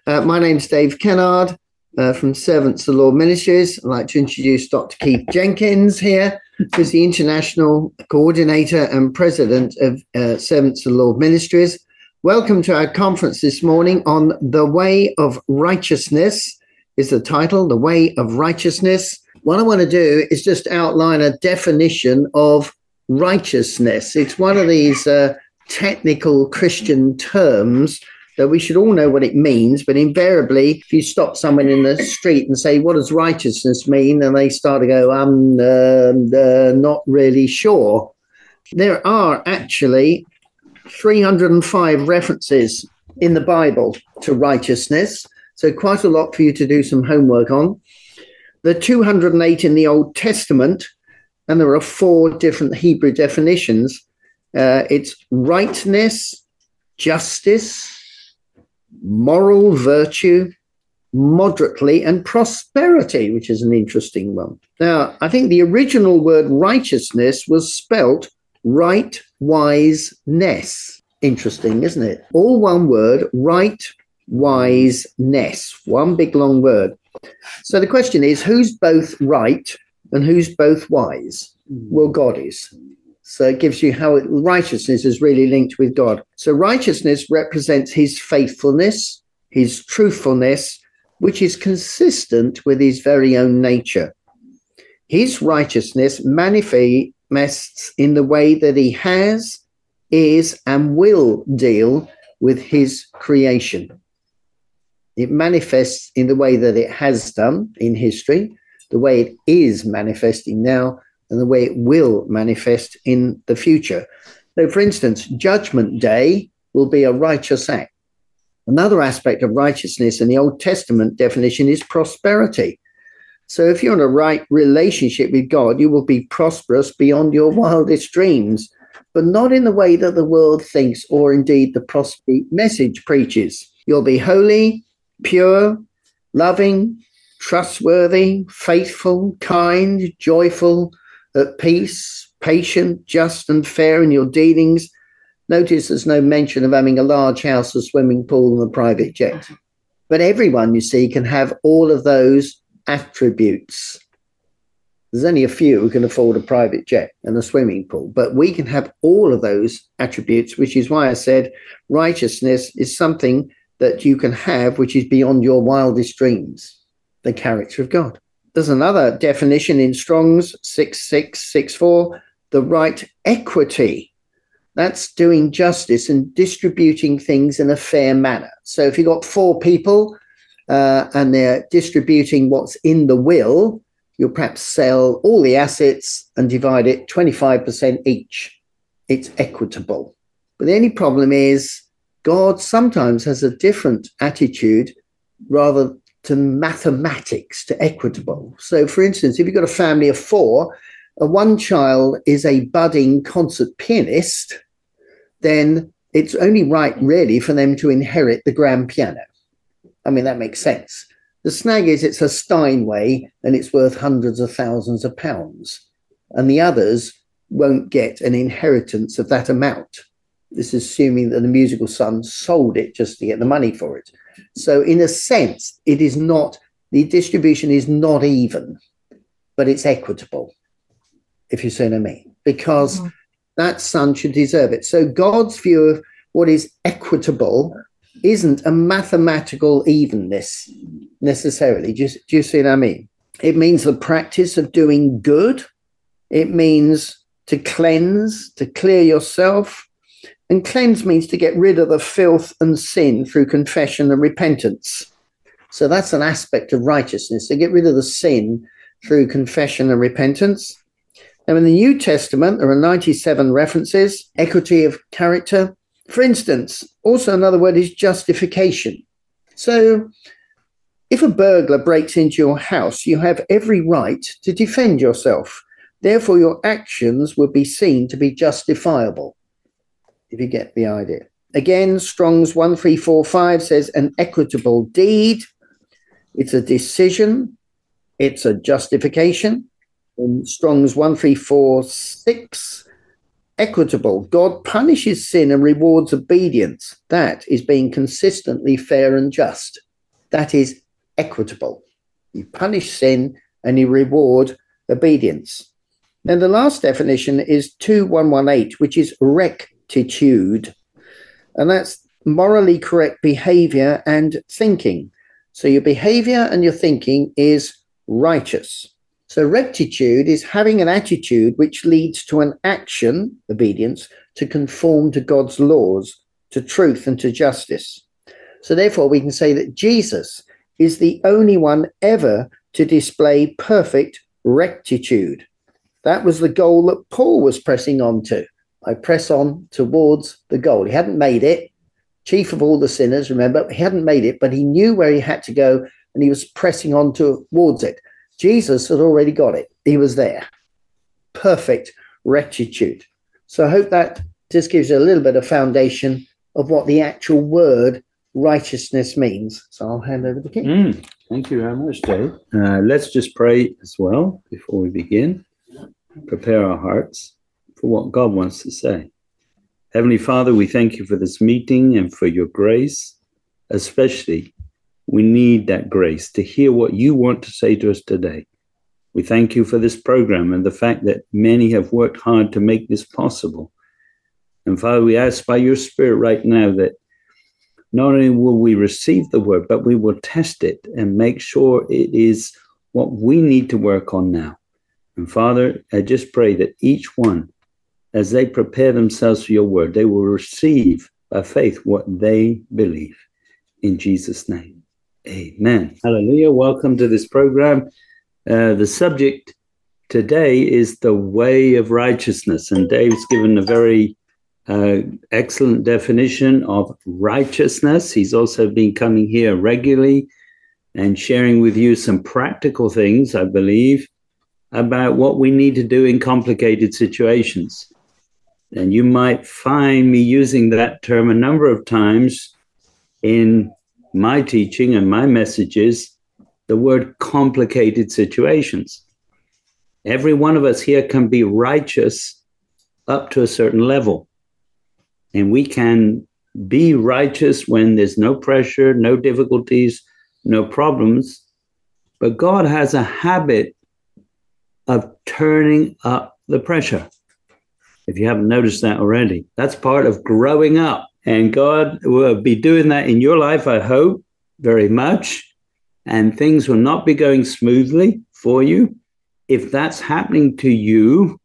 My name's Dave Kennard from Servants of the Lord Ministries. I'd like to introduce Dr. Keith Jenkins here, who's the International Coordinator and President of Servants of the Lord Ministries. Welcome to our conference this morning on The Way of Righteousness is the title, The Way of Righteousness. What I want to do is just outline a definition of righteousness. It's one of these technical Christian terms that we should all know what it means, but invariably, if you stop someone in the street and say, what does righteousness mean? And they start to go, I'm not really sure. There are actually 305 references in the Bible to righteousness, so quite a lot for you to do some homework on. There are 208 in the Old Testament, and there are 4 different Hebrew definitions. It's rightness, justice, moral virtue, moderately, and prosperity, which is an interesting one. Now, I think the original word righteousness was spelt right, wise, ness. Interesting, isn't it? All one word, right, wise, ness. One big long word. So the question is, who's both right and who's both wise? Well, God is. So it gives you how righteousness is really linked with God. So righteousness represents his faithfulness, his truthfulness, which is consistent with his very own nature. His righteousness manifests in the way that he has, is, and will deal with his creation. It manifests in the way that it has done in history, the way it is manifesting now, and the way it will manifest in the future. So, for instance, Judgment Day will be a righteous act. Another aspect of righteousness in the Old Testament definition is prosperity. So if you're in a right relationship with God, you will be prosperous beyond your wildest dreams, but not in the way that the world thinks or indeed the prosperity message preaches. You'll be holy, pure, loving, trustworthy, faithful, kind, joyful, at peace, patient, just, and fair in your dealings. Notice there's no mention of having a large house, a swimming pool, and a private jet. But everyone, you see, can have all of those attributes. There's only a few who can afford a private jet and a swimming pool, but we can have all of those attributes, which is why I said righteousness is something that you can have, which is beyond your wildest dreams, the character of God. There's another definition in Strong's 6664, the right equity. That's doing justice and distributing things in a fair manner. So if you've got 4 people and they're distributing what's in the will, you'll perhaps sell all the assets and divide it 25% each. It's equitable. But the only problem is God sometimes has a different attitude rather to mathematics, to equitable. So, for instance, if you've got a family of 4, one child is a budding concert pianist, then it's only right, really, for them to inherit the grand piano. I mean, that makes sense. The snag is it's a Steinway and it's worth hundreds of thousands of pounds, and the others won't get an inheritance of that amount. This is assuming that the musical son sold it just to get the money for it. So in a sense, it is not, the distribution is not even, but it's equitable, if you see what I mean, because that son should deserve it. So God's view of what is equitable isn't a mathematical evenness necessarily. Do you see what I mean? It means the practice of doing good. It means to cleanse, to clear yourself. And cleanse means to get rid of the filth and sin through confession and repentance. So that's an aspect of righteousness, to get rid of the sin through confession and repentance. Now, in the New Testament, there are 97 references, equity of character. For instance, also another word is justification. So if a burglar breaks into your house, you have every right to defend yourself. Therefore, your actions will be seen to be justifiable, if you get the idea. Again, Strong's 1345 says an equitable deed. It's a decision. It's a justification. In Strong's 1346, equitable. God punishes sin and rewards obedience. That is being consistently fair and just. that is equitable. You punish sin and you reward obedience. And the last definition is 2118, which is rectitude. And that's morally correct behavior and thinking. So your behavior and your thinking is righteous. So rectitude is having an attitude which leads to an action, obedience, to conform to God's laws, to truth and to justice. So therefore we can say that Jesus is the only one ever to display perfect rectitude. That was the goal that Paul was pressing on to. I press on towards the goal. He hadn't made it. Chief of all the sinners, remember, he hadn't made it, but he knew where he had to go and he was pressing on towards it. Jesus had already got it. He was there. Perfect rectitude. So I hope that just gives you a little bit of foundation of what the actual word righteousness means. So I'll hand over to King. Thank you very much, Dave. Let's just pray as well before we begin. Prepare our hearts for what God wants to say. Heavenly Father, we thank you for this meeting and for your grace. Especially, we need that grace to hear what you want to say to us today. We thank you for this program and the fact that many have worked hard to make this possible. And Father, we ask by your Spirit right now that not only will we receive the word, but we will test it and make sure it is what we need to work on now. And Father, I just pray that each one, as they prepare themselves for your word, they will receive by faith what they believe. In Jesus' name, amen. Hallelujah. Welcome to this program. The subject today is the way of righteousness. And Dave's given a very excellent definition of righteousness. He's also been coming here regularly and sharing with you some practical things, I believe, about what we need to do in complicated situations. And you might find me using that term a number of times in my teaching and my messages, the word complicated situations. Every one of us here can be righteous up to a certain level. And we can be righteous when there's no pressure, no difficulties, no problems. But God has a habit of turning up the pressure. If you haven't noticed that already, that's part of growing up. And God will be doing that in your life, I hope, very much. And things will not be going smoothly for you. If that's happening to you,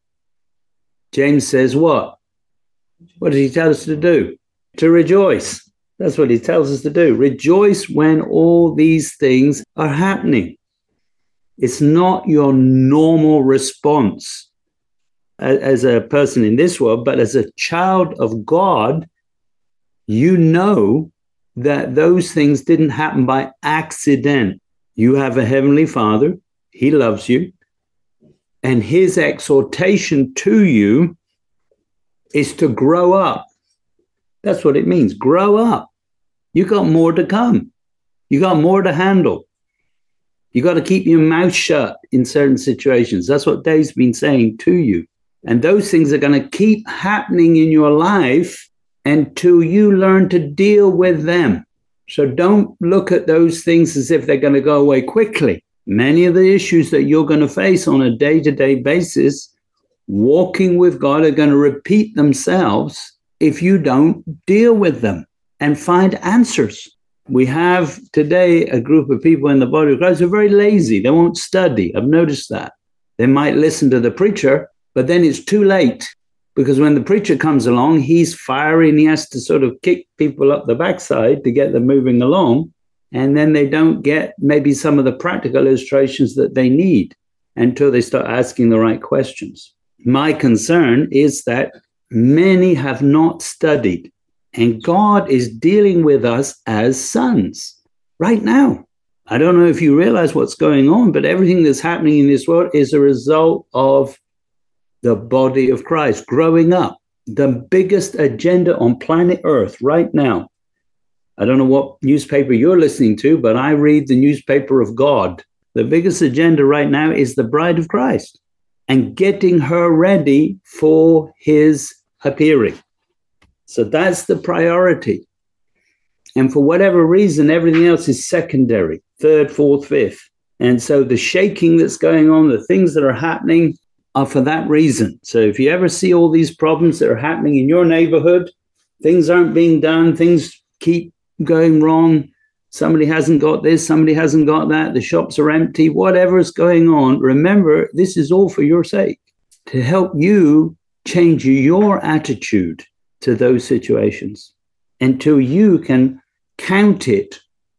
James says what? What does he tell us to do? To rejoice. That's what he tells us to do. Rejoice when all these things are happening. It's not your normal response as a person in this world, but as a child of God, you know that those things didn't happen by accident. You have a heavenly Father. He loves you. And his exhortation to you is to grow up. That's what it means. Grow up. You got more to come. You got more to handle. You got to keep your mouth shut in certain situations. That's what Dave's been saying to you. And those things are going to keep happening in your life until you learn to deal with them. So don't look at those things as if they're going to go away quickly. Many of the issues that you're going to face on a day-to-day basis, walking with God, are going to repeat themselves if you don't deal with them and find answers. We have today a group of people in the body of Christ who are very lazy. They won't study. I've noticed that. They might listen to the preacher, but then it's too late. Because when the preacher comes along, he's fiery and he has to sort of kick people up the backside to get them moving along. And then they don't get maybe some of the practical illustrations that they need until they start asking the right questions. My concern is that many have not studied, and God is dealing with us as sons right now. I don't know if you realize what's going on, but everything that's happening in this world is a result of the body of Christ growing up. The biggest agenda on planet Earth right now. I don't know what newspaper you're listening to, but I read the newspaper of God. The biggest agenda right now is the bride of Christ and getting her ready for his appearing. So that's the priority. And for whatever reason, everything else is secondary, third, fourth, fifth. And so the shaking that's going on, the things that are happening are for that reason. So if you ever see all these problems that are happening in your neighborhood, things aren't being done, things keep going wrong, somebody hasn't got this, somebody hasn't got that, the shops are empty, whatever's going on, remember, this is all for your sake, to help you change your attitude to those situations until you can count it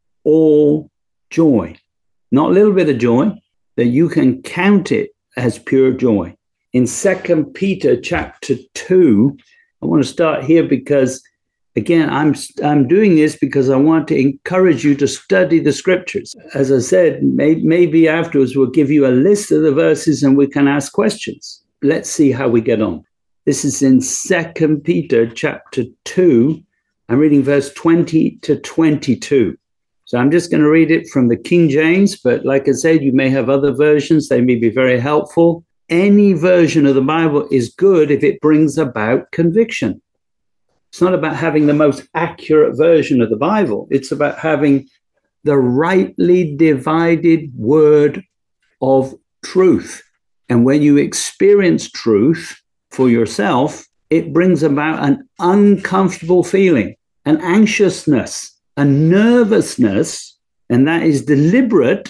all joy. Not a little bit of joy, that you can count it as pure joy. In 2 Peter chapter 2, I want to start here because, again, I'm doing this because I want to encourage you to study the scriptures. As I said, maybe afterwards we'll give you a list of the verses and we can ask questions. Let's see how we get on. This is in 2 Peter chapter 2. I'm reading verse 20 to 22. So I'm just going to read it from the King James, but like I said, you may have other versions. They may be very helpful. Any version of the Bible is good if it brings about conviction. It's not about having the most accurate version of the Bible. It's about having the rightly divided word of truth. And when you experience truth for yourself, it brings about an uncomfortable feeling, an anxiousness, a nervousness, and that is deliberate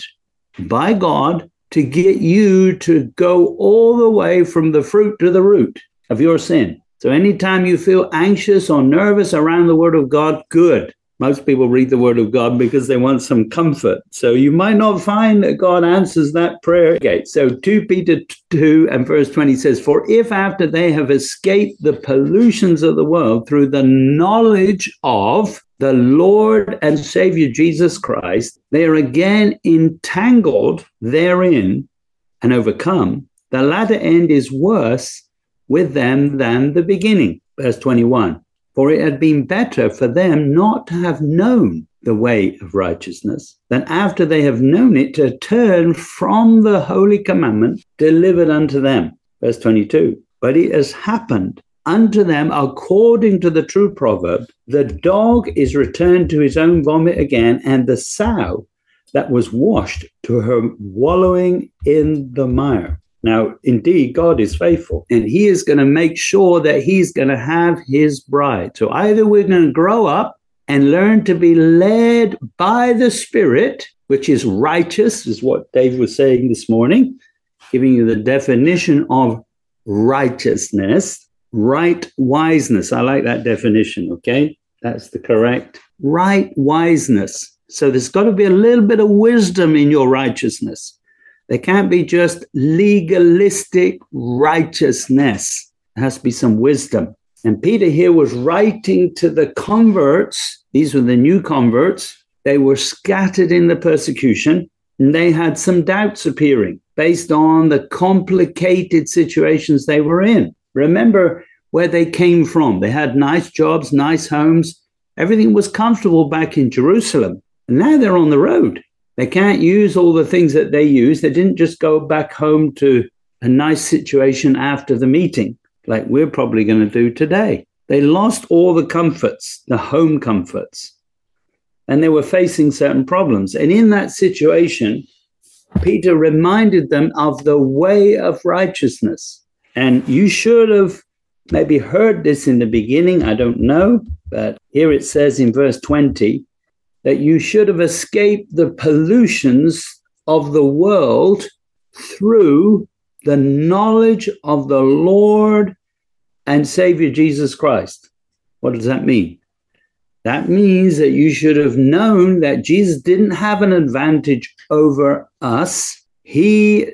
by God to get you to go all the way from the fruit to the root of your sin. So anytime you feel anxious or nervous around the word of God, good. Most people read the word of God because they want some comfort. So you might not find that God answers that prayer. Okay, so 2 Peter 2 and verse 20 says, "For if after they have escaped the pollutions of the world through the knowledge of the Lord and Savior Jesus Christ, they are again entangled therein and overcome, the latter end is worse with them than the beginning." Verse 21. "For it had been better for them not to have known the way of righteousness than after they have known it to turn from the holy commandment delivered unto them." Verse 22. "But it has happened unto them according to the true proverb, the dog is returned to his own vomit again, and the sow that was washed to her wallowing in the mire." Now, indeed, God is faithful, and he is going to make sure that he's going to have his bride. So either we're going to grow up and learn to be led by the Spirit, which is righteous, is what Dave was saying this morning, giving you the definition of righteousness, right wiseness. I like that definition, okay? That's the correct right wiseness. So there's got to be a little bit of wisdom in your righteousness. There can't be just legalistic righteousness. There has to be some wisdom. And Peter here was writing to the converts. These were the new converts. They were scattered in the persecution, and they had some doubts appearing based on the complicated situations they were in. Remember where they came from. They had nice jobs, nice homes. Everything was comfortable back in Jerusalem. And now they're on the road. They can't use all the things that they use. They didn't just go back home to a nice situation after the meeting, like we're probably going to do today. They lost all the comforts, the home comforts, and they were facing certain problems. And in that situation, Peter reminded them of the way of righteousness. And you should have maybe heard this in the beginning. I don't know, but here it says in verse 20, that you should have escaped the pollutions of the world through the knowledge of the Lord and Savior Jesus Christ. What does that mean? That means that you should have known that Jesus didn't have an advantage over us. He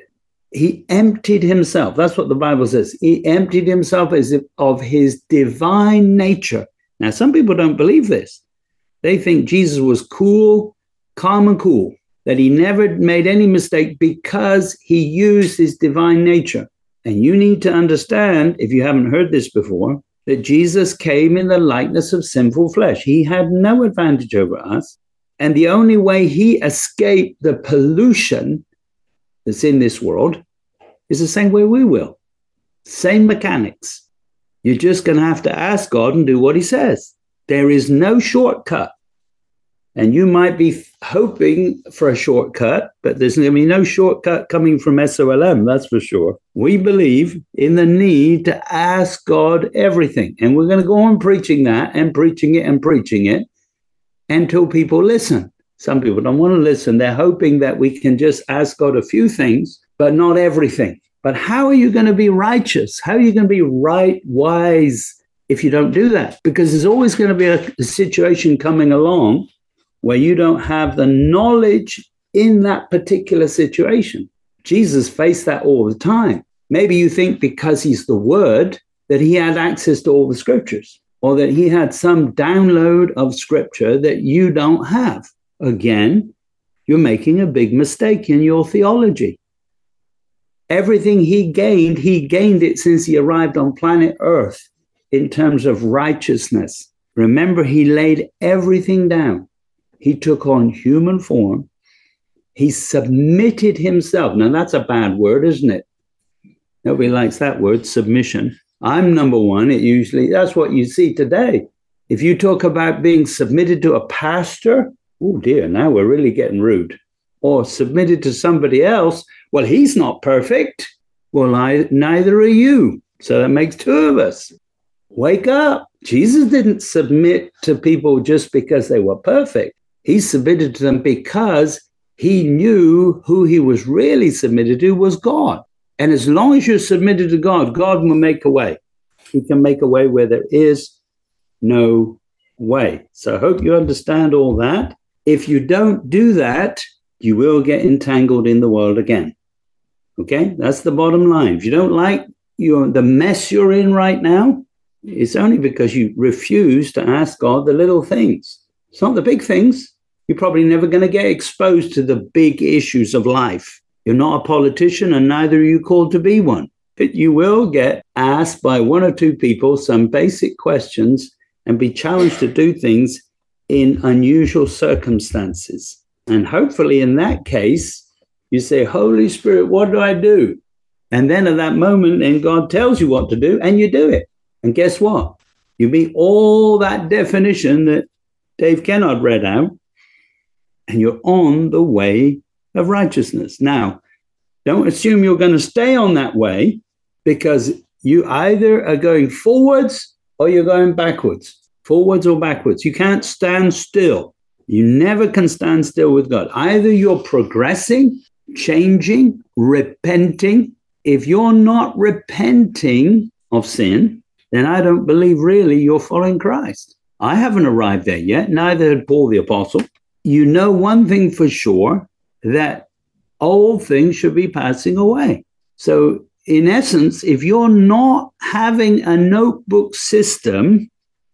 emptied himself. That's what the Bible says. He emptied himself as if of his divine nature. Now, some people don't believe this. They think Jesus was cool, calm and cool, that he never made any mistake because he used his divine nature. And you need to understand, if you haven't heard this before, that Jesus came in the likeness of sinful flesh. He had no advantage over us. And the only way he escaped the pollution that's in this world is the same way we will. Same mechanics. You're just going to have to ask God and do what he says. There is no shortcut. And you might be hoping for a shortcut, but there's going to be no shortcut coming from SOLM, that's for sure. We believe in the need to ask God everything. And we're going to go on preaching that and preaching it until people listen. Some people don't want to listen. They're hoping that we can just ask God a few things, but not everything. But how are you going to be righteous? How are you going to be right, wise, if you don't do that? Because there's always going to be a situation coming along where you don't have the knowledge in that particular situation. Jesus faced that all the time. Maybe you think because he's the Word that he had access to all the scriptures, or that he had some download of scripture that you don't have. Again, you're making a big mistake in your theology. Everything he gained it since he arrived on planet Earth in terms of righteousness. Remember, he laid everything down. He took on human form. He submitted himself. Now, that's a bad word, isn't it? Nobody likes that word, submission. I'm number one. That's what you see today. If you talk about being submitted to a pastor, oh dear, now we're really getting rude. Or submitted to somebody else, well, he's not perfect. Well, neither are you. So that makes two of us. Wake up. Jesus didn't submit to people just because they were perfect. He submitted to them because he knew who he was really submitted to was God. And as long as you're submitted to God, God will make a way. He can make a way where there is no way. So I hope you understand all that. If you don't do that, you will get entangled in the world again. Okay? That's the bottom line. If you don't like the mess you're in right now, it's only because you refuse to ask God the little things. It's not the big things. You're probably never going to get exposed to the big issues of life. You're not a politician, and neither are you called to be one. But you will get asked by one or two people some basic questions and be challenged to do things in unusual circumstances. And hopefully in that case, you say, Holy Spirit, what do I do? And then at that moment, and God tells you what to do, and you do it. And guess what? You meet all that definition that Dave Kennard read out, and you're on the way of righteousness. Now, don't assume you're going to stay on that way, because you either are going forwards or you're going backwards. Forwards or backwards. You can't stand still. You never can stand still with God. Either you're progressing, changing, repenting. If you're not repenting of sin, then I don't believe really you're following Christ. I haven't arrived there yet. Neither had Paul the Apostle. You know one thing for sure, that old things should be passing away. So in essence, if you're not having a notebook system,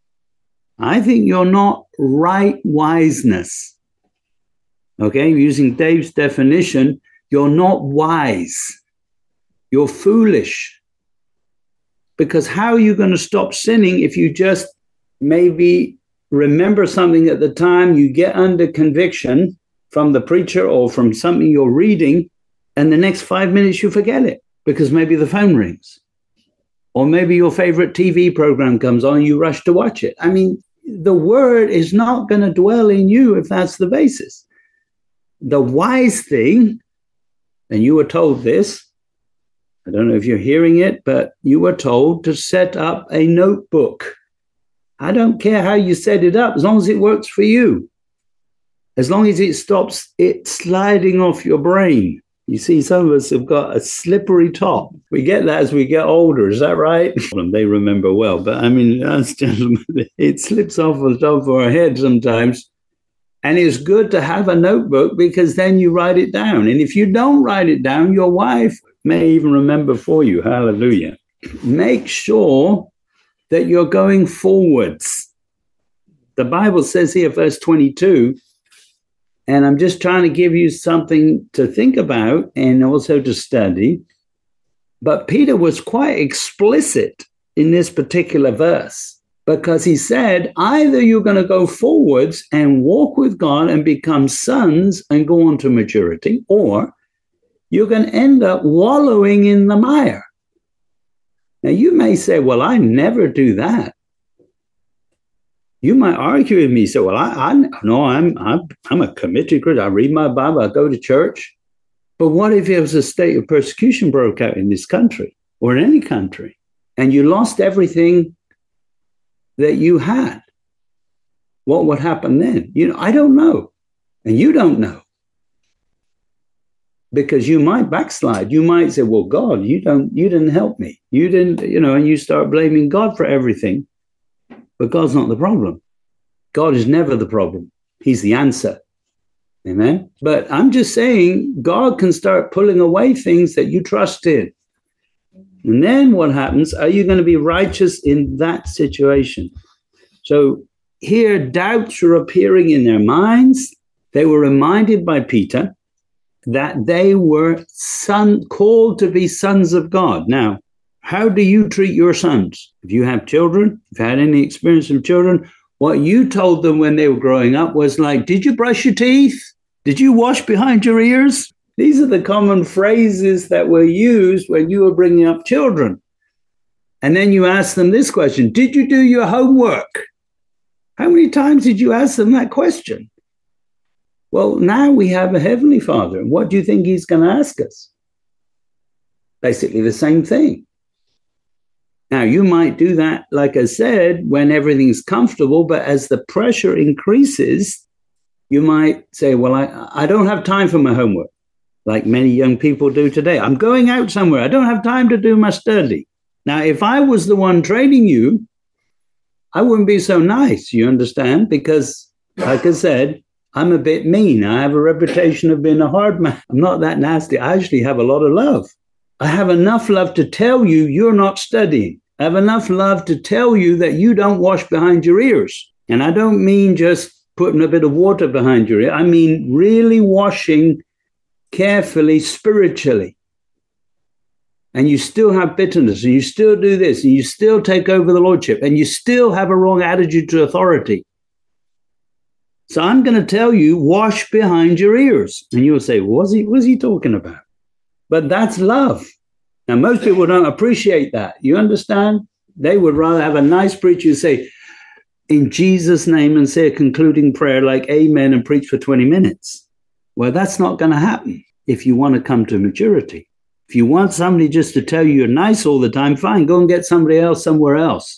I think you're not right wiseness. Okay, using Dave's definition, you're not wise. You're foolish. Because how are you going to stop sinning if you just maybe remember something at the time, you get under conviction from the preacher or from something you're reading, and the next 5 minutes you forget it because maybe the phone rings. Or maybe your favorite TV program comes on and you rush to watch it. I mean, the word is not going to dwell in you if that's the basis. The wise thing, and you were told this, I don't know if you're hearing it, but you were told to set up a notebook. I don't care how you set it up, as long as it works for you. As long as it stops it sliding off your brain. You see, some of us have got a slippery top. We get that as we get older. Is that right? They remember well. But I mean, us gentlemen, it slips off the top of our head sometimes. And it's good to have a notebook because then you write it down. And if you don't write it down, your wife may even remember for you. Hallelujah. Make sure that you're going forwards. The Bible says here, verse 22, and I'm just trying to give you something to think about and also to study. But Peter was quite explicit in this particular verse because he said, either you're going to go forwards and walk with God and become sons and go on to maturity, or you're going to end up wallowing in the mire. Now, you may say, well, I never do that. You might argue with me. So, well, I'm a committed Christian. I read my Bible. I go to church. But what if there was a state of persecution broke out in this country or in any country, and you lost everything that you had? What would happen then? I don't know. And you don't know. Because you might backslide. You might say, well, God, you didn't help me. You didn't, and you start blaming God for everything. But God's not the problem. God is never the problem. He's the answer. Amen. But I'm just saying, God can start pulling away things that you trust in. And then what happens? Are you going to be righteous in that situation? So here, doubts are appearing in their minds. They were reminded by Peter that they were called to be sons of God. Now, how do you treat your sons? If you have children, if you've had any experience with children, what you told them when they were growing up was like, did you brush your teeth? Did you wash behind your ears? These are the common phrases that were used when you were bringing up children. And then you ask them this question, did you do your homework? How many times did you ask them that question? Well, now we have a Heavenly Father. And what do you think He's going to ask us? Basically the same thing. Now, you might do that, like I said, when everything's comfortable, but as the pressure increases, you might say, well, I don't have time for my homework, like many young people do today. I'm going out somewhere. I don't have time to do my study. Now, if I was the one training you, I wouldn't be so nice, you understand? Because, like I said, I'm a bit mean. I have a reputation of being a hard man. I'm not that nasty. I actually have a lot of love. I have enough love to tell you you're not studying. I have enough love to tell you that you don't wash behind your ears. And I don't mean just putting a bit of water behind your ear. I mean really washing carefully, spiritually. And you still have bitterness, and you still do this, and you still take over the lordship, and you still have a wrong attitude to authority. So I'm going to tell you, wash behind your ears. And you'll say, what's he talking about? But that's love. Now, most people don't appreciate that. You understand? They would rather have a nice preacher say, in Jesus' name, and say a concluding prayer like amen and preach for 20 minutes. Well, that's not going to happen if you want to come to maturity. If you want somebody just to tell you you're nice all the time, fine, go and get somebody else somewhere else.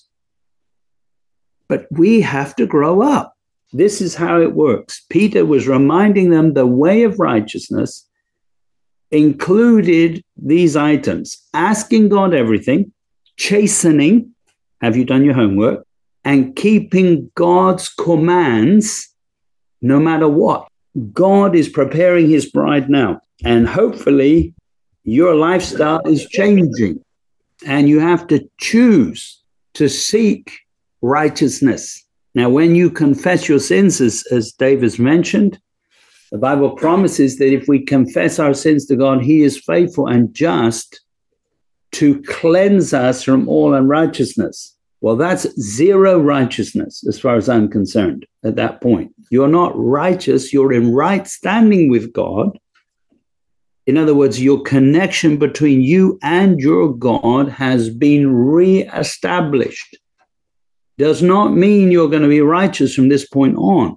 But we have to grow up. This is how it works. Peter was reminding them the way of righteousness included these items: asking God everything, chastening, have you done your homework, and keeping God's commands no matter what. God is preparing his bride now, and hopefully your lifestyle is changing, and you have to choose to seek righteousness. Now, when you confess your sins, as Dave has mentioned, the Bible promises that if we confess our sins to God, he is faithful and just to cleanse us from all unrighteousness. Well, that's zero righteousness as far as I'm concerned at that point. You're not righteous. You're in right standing with God. In other words, your connection between you and your God has been reestablished. Does not mean you're going to be righteous from this point on.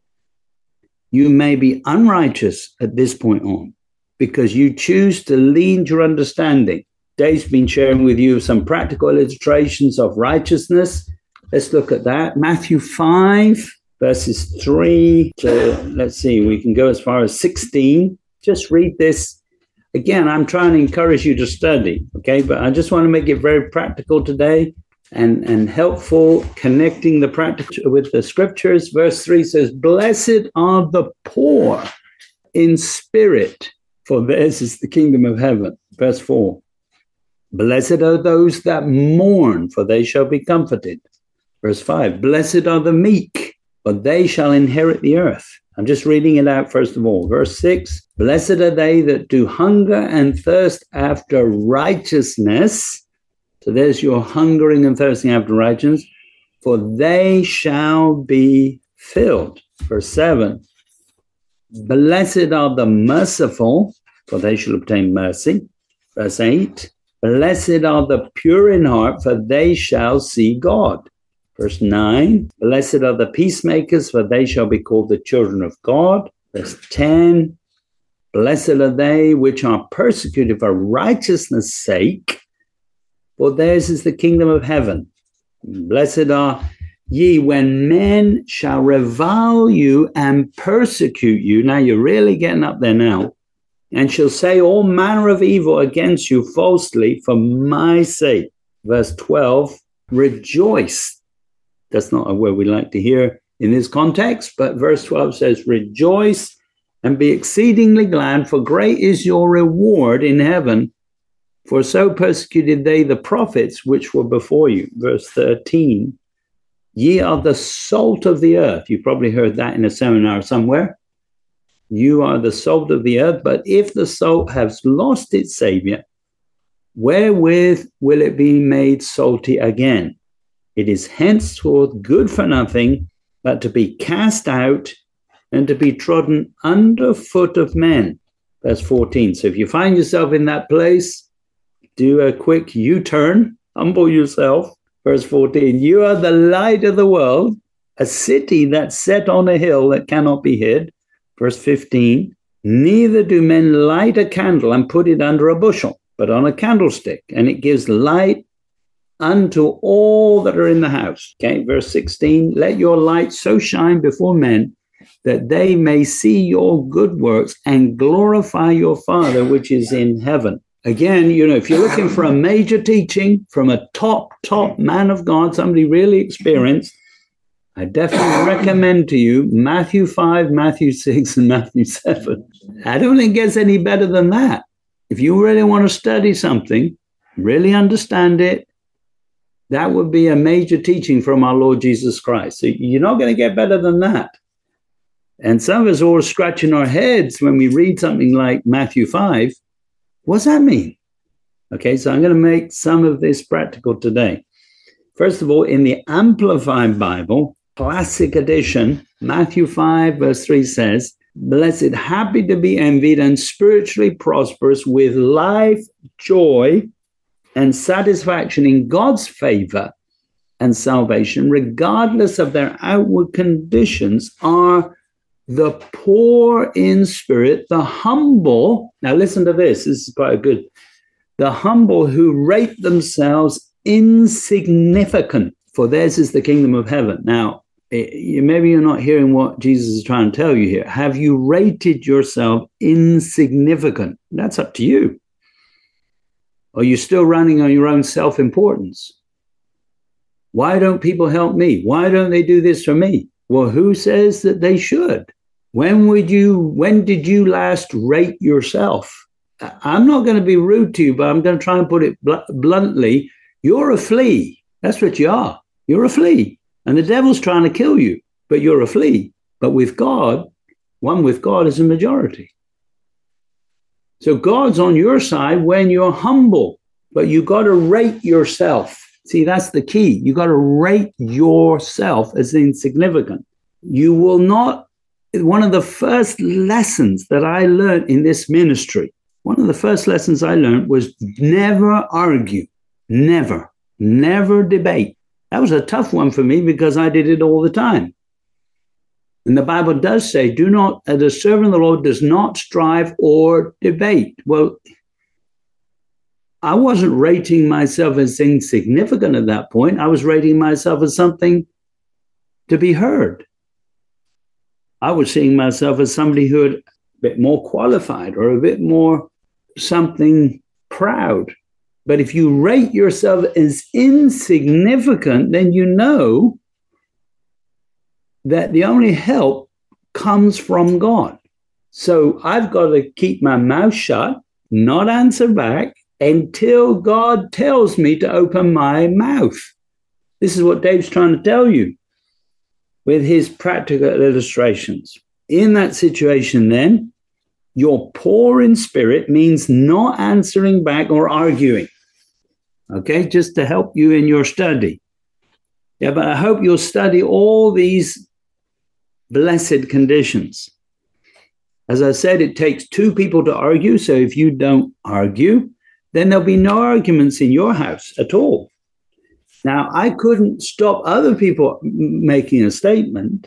You may be unrighteous at this point on because you choose to lean to your understanding. Dave's been sharing with you some practical illustrations of righteousness. Let's look at that. Matthew 5, verses 3 to, let's see, we can go as far as 16. Just read this. Again, I'm trying to encourage you to study, okay? But I just want to make it very practical today and helpful, connecting the practical with the scriptures. Verse 3 says, "Blessed are the poor in spirit, for theirs is the kingdom of heaven." Verse 4, "Blessed are those that mourn, for they shall be comforted." Verse 5, "Blessed are the meek, for they shall inherit the earth." I'm just reading it out first of all. Verse 6, "Blessed are they that do hunger and thirst after righteousness." So there's your hungering and thirsting after righteousness. "For they shall be filled." Verse 7, "Blessed are the merciful, for they shall obtain mercy." Verse 8, "Blessed are the pure in heart, for they shall see God." Verse 9, blessed are the peacemakers, for they shall be called the children of God. Verse 10, blessed are they which are persecuted for righteousness' sake, for theirs is the kingdom of heaven. Blessed are ye when men shall revile you and persecute you. Now you're really getting up there now. And shall say all manner of evil against you falsely for my sake. Verse 12, rejoice. That's not a word we like to hear in this context, but verse 12 says, rejoice and be exceedingly glad, for great is your reward in heaven. For so persecuted they the prophets which were before you. Verse 13, ye are the salt of the earth. You probably heard that in a seminar somewhere. You are the salt of the earth, but if the salt has lost its savior, wherewith will it be made salty again? It is henceforth good for nothing, but to be cast out and to be trodden under foot of men. Verse 14. So if you find yourself in that place, do a quick U-turn, humble yourself. Verse 14, you are the light of the world, a city that's set on a hill that cannot be hid. Verse 15, neither do men light a candle and put it under a bushel, but on a candlestick, and it gives light unto all that are in the house. Okay, verse 16, let your light so shine before men that they may see your good works and glorify your Father which is in heaven. Again, if you're looking for a major teaching from a top man of God, somebody really experienced, I definitely recommend to you Matthew 5, Matthew 6, and Matthew 7. I don't think it gets any better than that. If you really want to study something, really understand it, that would be a major teaching from our Lord Jesus Christ. So you're not going to get better than that. And some of us are all scratching our heads when we read something like Matthew 5. What's that mean? Okay, so I'm going to make some of this practical today. First of all, in the Amplified Bible, Classic Edition, Matthew 5, verse 3 says, blessed, happy to be envied and spiritually prosperous with life, joy, and satisfaction in God's favor and salvation, regardless of their outward conditions, are the poor in spirit, the humble. Now listen to this. This is quite good. The humble who rate themselves insignificant, for theirs is the kingdom of heaven. Now, maybe you're not hearing what Jesus is trying to tell you here. Have you rated yourself insignificant? That's up to you. Are you still running on your own self-importance? Why don't people help me? Why don't they do this for me? Well, who says that they should? When did you last rate yourself? I'm not going to be rude to you, but I'm going to try and put it bluntly. You're a flea. That's what you are. You're a flea. And the devil's trying to kill you, but you're a flea. But with God, one with God is a majority. So God's on your side when you're humble, but you got to rate yourself. See, that's the key. You got to rate yourself as insignificant. You will not. One of the first lessons that I learned in this ministry, one of the first lessons I learned was never argue, never debate. That was a tough one for me because I did it all the time. And the Bible does say, the servant of the Lord does not strive or debate. Well, I wasn't rating myself as insignificant at that point. I was rating myself as something to be heard. I was seeing myself as somebody who had a bit more qualified or a bit more something proud. But if you rate yourself as insignificant, then you know that the only help comes from God. So I've got to keep my mouth shut, not answer back until God tells me to open my mouth. This is what Dave's trying to tell you with his practical illustrations. In that situation, then, you're poor in spirit means not answering back or arguing. Okay, just to help you in your study. Yeah, but I hope you'll study all these blessed conditions. As I said, it takes two people to argue. So if you don't argue, then there'll be no arguments in your house at all. Now, I couldn't stop other people making a statement,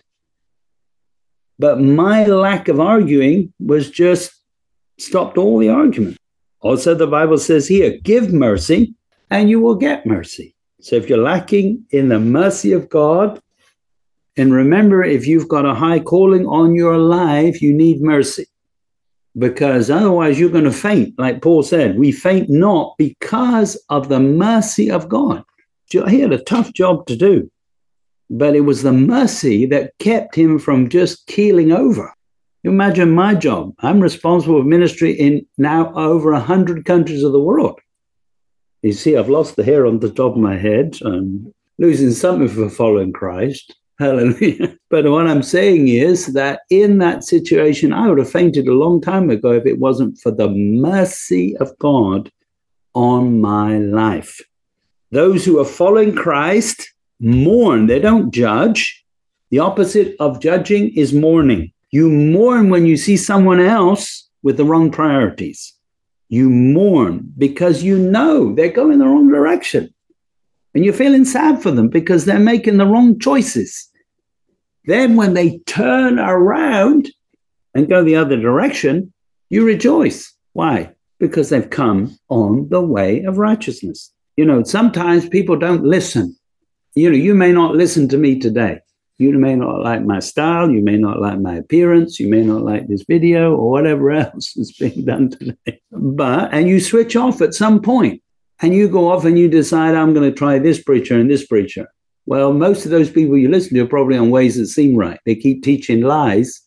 but my lack of arguing was just stopped all the argument. Also, the Bible says here, give mercy and you will get mercy. So if you're lacking in the mercy of God, and remember, if you've got a high calling on your life, you need mercy, because otherwise you're going to faint. Like Paul said, we faint not because of the mercy of God. He had a tough job to do, but it was the mercy that kept him from just keeling over. You imagine my job. I'm responsible for ministry in now over 100 countries of the world. You see, I've lost the hair on the top of my head. So I'm losing something for following Christ. Hallelujah. But what I'm saying is that in that situation, I would have fainted a long time ago if it wasn't for the mercy of God on my life. Those who are following Christ mourn. They don't judge. The opposite of judging is mourning. You mourn when you see someone else with the wrong priorities. You mourn because you know they're going the wrong direction. And you're feeling sad for them because they're making the wrong choices. Then when they turn around and go the other direction, you rejoice. Why? Because they've come on the way of righteousness. You know, sometimes people don't listen. You know, you may not listen to me today. You may not like my style. You may not like my appearance. You may not like this video or whatever else is being done today. And you switch off at some point. And you go off and you decide, I'm going to try this preacher and this preacher. Well, most of those people you listen to are probably on ways that seem right. They keep teaching lies.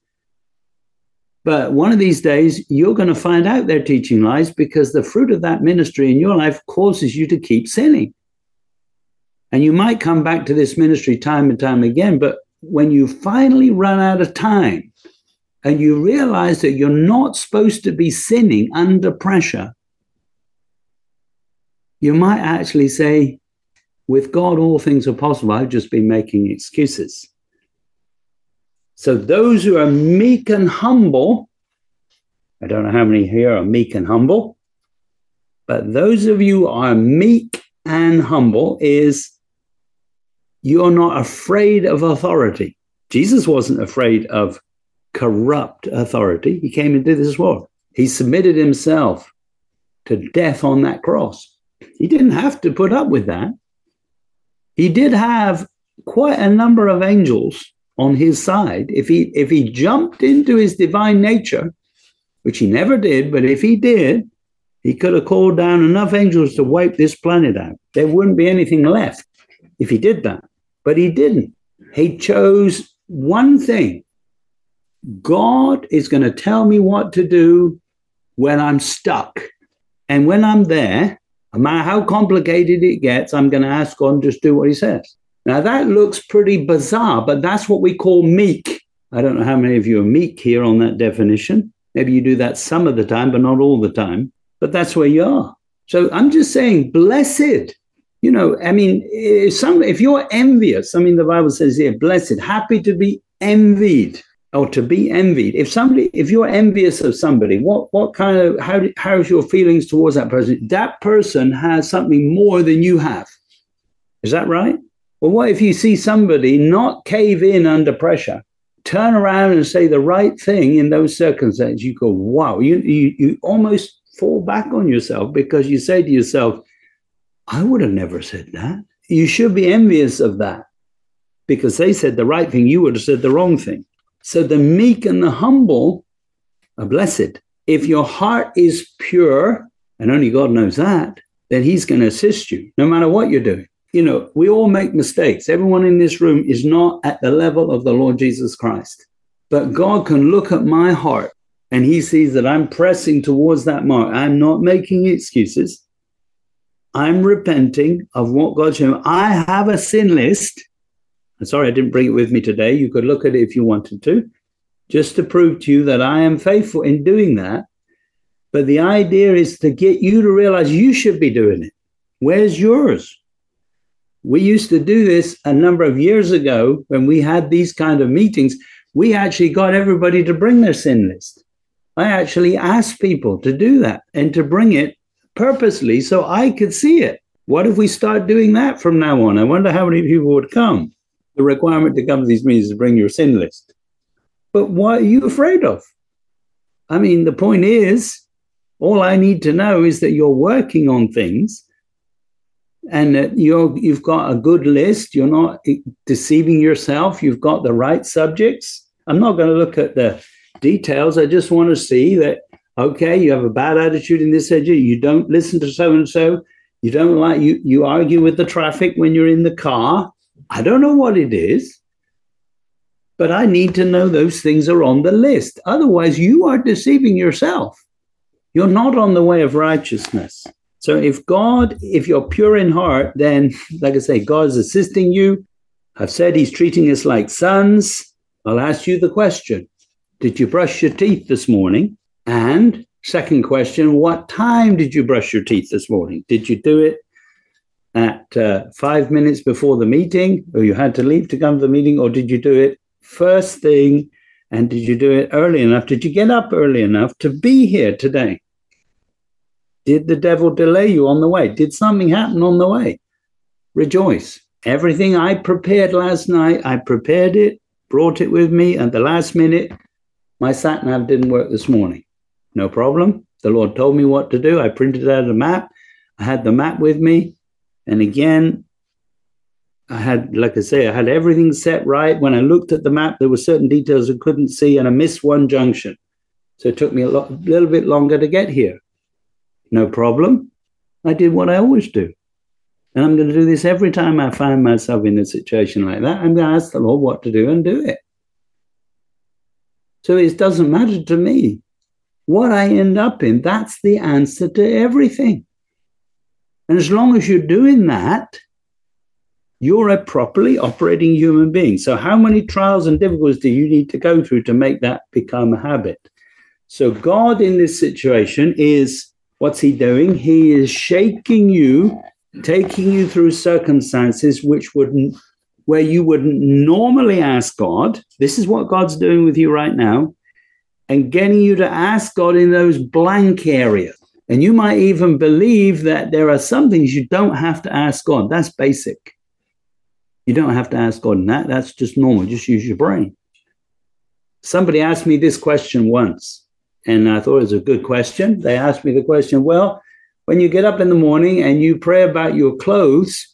But one of these days, you're going to find out they're teaching lies because the fruit of that ministry in your life causes you to keep sinning. And you might come back to this ministry time and time again, but when you finally run out of time and you realize that you're not supposed to be sinning under pressure, you might actually say, with God, all things are possible. I've just been making excuses. So those who are meek and humble, I don't know how many here are meek and humble, but those of you who are meek and humble is you're not afraid of authority. Jesus wasn't afraid of corrupt authority. He came into this world. He submitted himself to death on that cross. He didn't have to put up with that. He did have quite a number of angels on his side. If he jumped into his divine nature, which he never did, but if he did, he could have called down enough angels to wipe this planet out. There wouldn't be anything left if he did that. But he didn't. He chose one thing. God is going to tell me what to do when I'm stuck. And when I'm there, no matter how complicated it gets, I'm going to ask God and just do what he says. Now, that looks pretty bizarre, but that's what we call meek. I don't know how many of you are meek here on that definition. Maybe you do that some of the time, but not all the time. But that's where you are. So I'm just saying, blessed. You know, I mean, if you're envious, I mean, the Bible says here, blessed, happy to be envied or to be envied. If you're envious of somebody, what kind of, how's your feelings towards that person? That person has something more than you have. Is that right? Well, what if you see somebody not cave in under pressure, turn around and say the right thing in those circumstances? You go, wow, you almost fall back on yourself because you say to yourself, I would have never said that. You should be envious of that because they said the right thing. You would have said the wrong thing. So the meek and the humble are blessed. If your heart is pure, and only God knows that, then he's going to assist you no matter what you're doing. You know, we all make mistakes. Everyone in this room is not at the level of the Lord Jesus Christ. But God can look at my heart and he sees that I'm pressing towards that mark. I'm not making excuses. I'm repenting of what God showed me. I have a sin list. I'm sorry I didn't bring it with me today. You could look at it if you wanted to, just to prove to you that I am faithful in doing that. But the idea is to get you to realize you should be doing it. Where's yours? We used to do this a number of years ago when we had these kind of meetings. We actually got everybody to bring their sin list. I actually asked people to do that and to bring it purposely so I could see it. What if we start doing that from now on? I wonder how many people would come. The requirement to come to these meetings is to bring your sin list. But what are you afraid of? I mean, the point is, all I need to know is that you're working on things and that you've got a good list. You're not deceiving yourself. You've got the right subjects. I'm not going to look at the details. I just want to see that, okay, you have a bad attitude in this area. You don't listen to so-and-so. You don't like, you argue with the traffic when you're in the car. I don't know what it is, but I need to know those things are on the list. Otherwise, you are deceiving yourself. You're not on the way of righteousness. So if you're pure in heart, then, like I say, God is assisting you. I've said he's treating us like sons. I'll ask you the question. Did you brush your teeth this morning? And second question, what time did you brush your teeth this morning? Did you do it at 5 minutes before the meeting, or you had to leave to come to the meeting, or did you do it first thing? And did you do it early enough? Did you get up early enough to be here today? Did the devil delay you on the way? Did something happen on the way? Rejoice. Everything I prepared last night, I prepared it, brought it with me at the last minute. My sat-nav didn't work this morning. No problem. The Lord told me what to do. I printed out a map. I had the map with me. And again, I had everything set right. When I looked at the map, there were certain details I couldn't see, and I missed one junction. So it took me a little bit longer to get here. No problem. I did what I always do. And I'm going to do this every time I find myself in a situation like that. I'm going to ask the Lord what to do and do it. So it doesn't matter to me what I end up in. That's the answer to everything. And as long as you're doing that, you're a properly operating human being. So how many trials and difficulties do you need to go through to make that become a habit? So God in this situation what's he doing? He is shaking you, taking you through circumstances where you wouldn't normally ask God. This is what God's doing with you right now, and getting you to ask God in those blank areas. And you might even believe that there are some things you don't have to ask God. That's basic. You don't have to ask God in that. That's just normal. Just use your brain. Somebody asked me this question once, and I thought it was a good question. They asked me the question, well, when you get up in the morning and you pray about your clothes,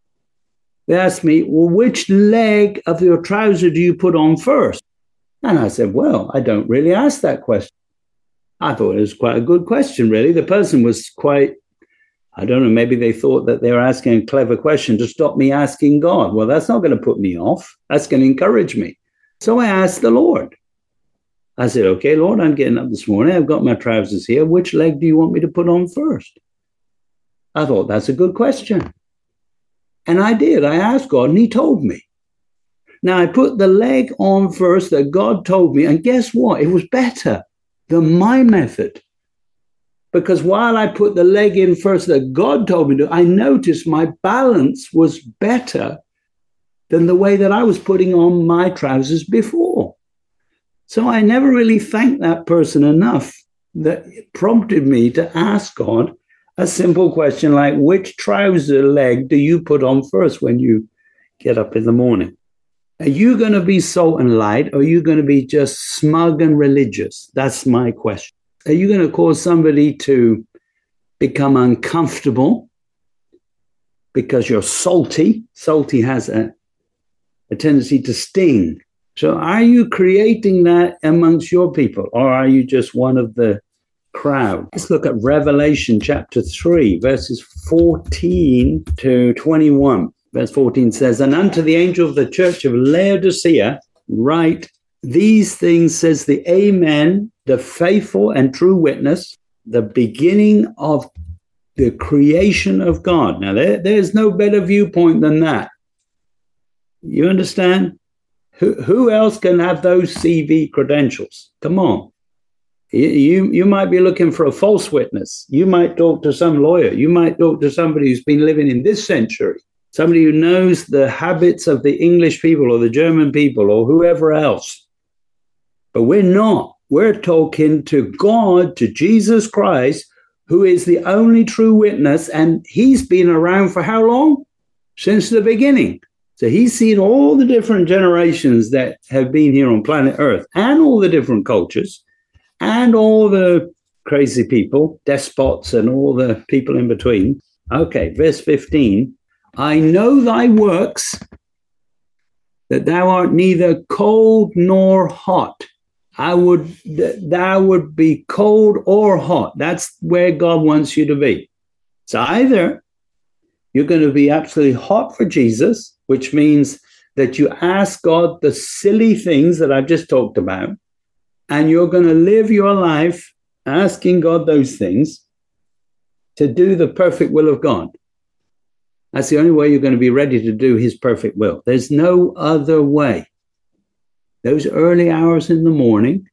they asked me, well, which leg of your trouser do you put on first? And I said, well, I don't really ask that question. I thought it was quite a good question, really. The person was quite, I don't know, maybe they thought that they were asking a clever question to stop me asking God. Well, that's not going to put me off. That's going to encourage me. So I asked the Lord. I said, okay, Lord, I'm getting up this morning. I've got my trousers here. Which leg do you want me to put on first? I thought that's a good question. And I did. I asked God, and he told me. Now, I put the leg on first that God told me, and guess what? It was better than my method. Because while I put the leg in first that God told me to, I noticed my balance was better than the way that I was putting on my trousers before. So I never really thanked that person enough that it prompted me to ask God a simple question like, which trouser leg do you put on first when you get up in the morning? Are you going to be salt and light, or are you going to be just smug and religious? That's my question. Are you going to cause somebody to become uncomfortable because you're salty? Salty has a tendency to sting. So are you creating that amongst your people, or are you just one of the crowd? Let's look at Revelation chapter 3, verses 14 to 21. Verse 14 says, and unto the angel of the church of Laodicea write, these things says the Amen, the faithful and true witness, the beginning of the creation of God. Now, there's no better viewpoint than that. You understand? Who else can have those CV credentials? Come on. You might be looking for a false witness. You might talk to some lawyer. You might talk to somebody who's been living in this century, somebody who knows the habits of the English people or the German people or whoever else. But we're not. We're talking to God, to Jesus Christ, who is the only true witness, and he's been around for how long? Since the beginning. So he's seen all the different generations that have been here on planet Earth, and all the different cultures, and all the crazy people, despots, and all the people in between. Okay, verse 15. I know thy works, that thou art neither cold nor hot. Thou would be cold or hot. That's where God wants you to be. So either you're going to be absolutely hot for Jesus, which means that you ask God the silly things that I've just talked about, and you're going to live your life asking God those things to do the perfect will of God. That's the only way you're going to be ready to do his perfect will. There's no other way. Those early hours in the morning,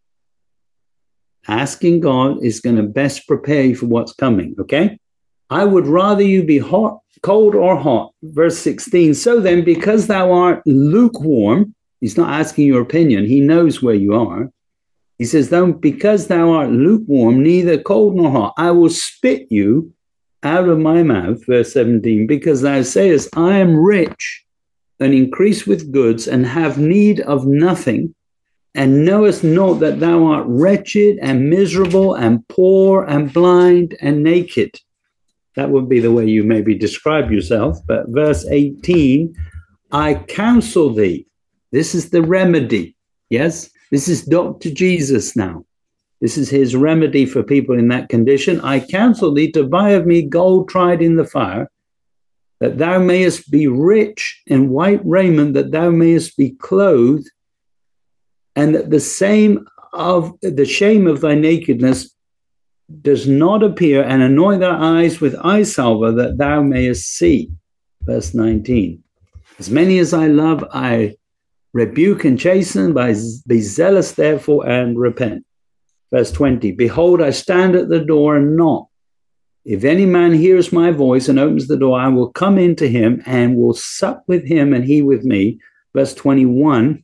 asking God is going to best prepare you for what's coming, okay? I would rather you be hot, cold or hot. Verse 16, so then, because thou art lukewarm, he's not asking your opinion, he knows where you are. He says, because thou art lukewarm, neither cold nor hot, I will spit you out of my mouth, verse 17, because thou sayest, I am rich and increase with goods and have need of nothing, and knowest not that thou art wretched and miserable and poor and blind and naked. That would be the way you maybe describe yourself. But verse 18, I counsel thee. This is the remedy. Yes, this is Dr. Jesus now. This is his remedy for people in that condition. I counsel thee to buy of me gold tried in the fire, that thou mayest be rich in white raiment, that thou mayest be clothed, and that the shame of thy nakedness does not appear, and anoint thy eyes with eye salve, that thou mayest see. Verse 19. As many as I love, I rebuke and chasten, be zealous therefore and repent. Verse 20, behold, I stand at the door and knock. If any man hears my voice and opens the door, I will come into him and will sup with him and he with me. Verse 21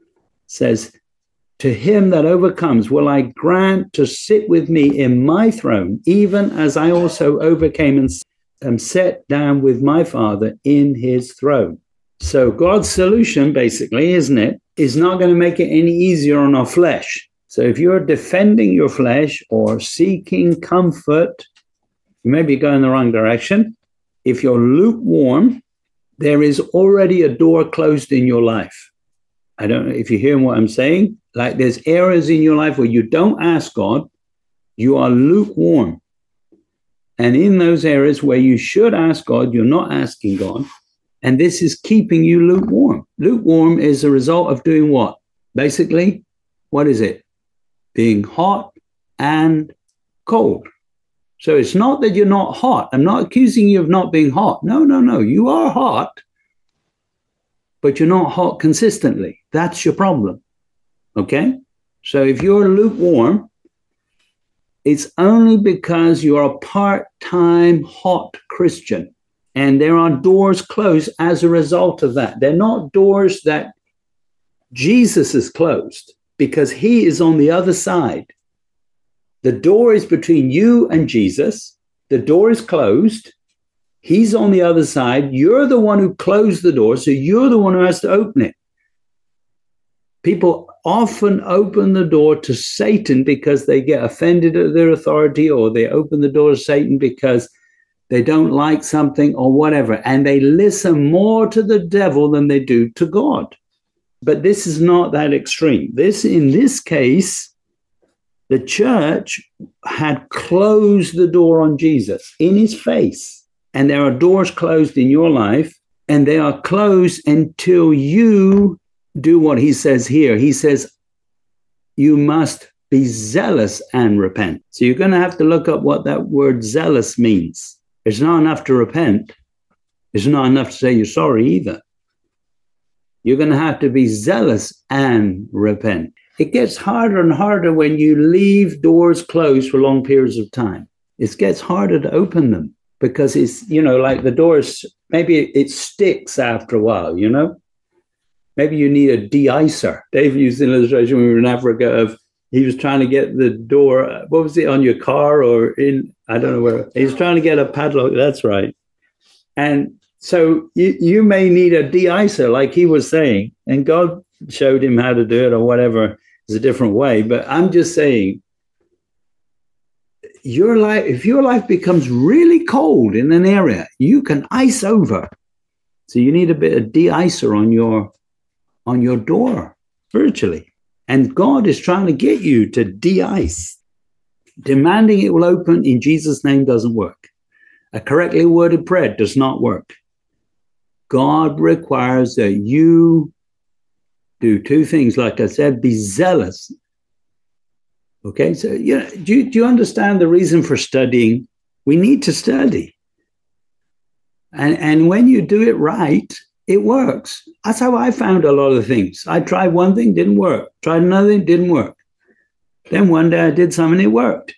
says, to him that overcomes will I grant to sit with me in my throne, even as I also overcame and am set down with my Father in his throne. So God's solution, basically, isn't it, is not going to make it any easier on our flesh. So if you're defending your flesh or seeking comfort, you may be going the wrong direction. If you're lukewarm, there is already a door closed in your life. I don't know if you're hearing what I'm saying. Like there's areas in your life where you don't ask God, you are lukewarm. And in those areas where you should ask God, you're not asking God. And this is keeping you lukewarm. Lukewarm is a result of doing what? Basically, what is it? Being hot and cold. So it's not that you're not hot. I'm not accusing you of not being hot. No. You are hot, but you're not hot consistently. That's your problem. Okay? So if you're lukewarm, it's only because you're a part-time hot Christian. And there are doors closed as a result of that. They're not doors that Jesus has closed, because he is on the other side. The door is between you and Jesus. The door is closed. He's on the other side. You're the one who closed the door, so you're the one who has to open it. People often open the door to Satan because they get offended at their authority, or they open the door to Satan because they don't like something or whatever, and they listen more to the devil than they do to God. But this is not that extreme. In this case, the church had closed the door on Jesus in his face. And there are doors closed in your life, and they are closed until you do what he says here. He says, you must be zealous and repent. So you're going to have to look up what that word zealous means. It's not enough to repent. It's not enough to say you're sorry either. You're going to have to be zealous and repent. It gets harder and harder when you leave doors closed for long periods of time. It gets harder to open them because it's, like the doors, maybe it sticks after a while, Maybe you need a de-icer. Dave used an illustration when we were in Africa of he was trying to get the door. What was it, on your car or in? I don't know where. He was trying to get a padlock. That's right. And so you may need a de-icer, like he was saying, and God showed him how to do it or whatever. It's a different way. But I'm just saying, your life, if your life becomes really cold in an area, you can ice over. So you need a bit of de-icer on your door spiritually. And God is trying to get you to de-ice. Demanding it will open in Jesus' name doesn't work. A correctly worded prayer does not work. God requires that you do two things. Like I said, be zealous. Okay, so do you understand the reason for studying? We need to study. And when you do it right, it works. That's how I found a lot of things. I tried one thing, didn't work. Tried another thing, didn't work. Then one day I did something, it worked.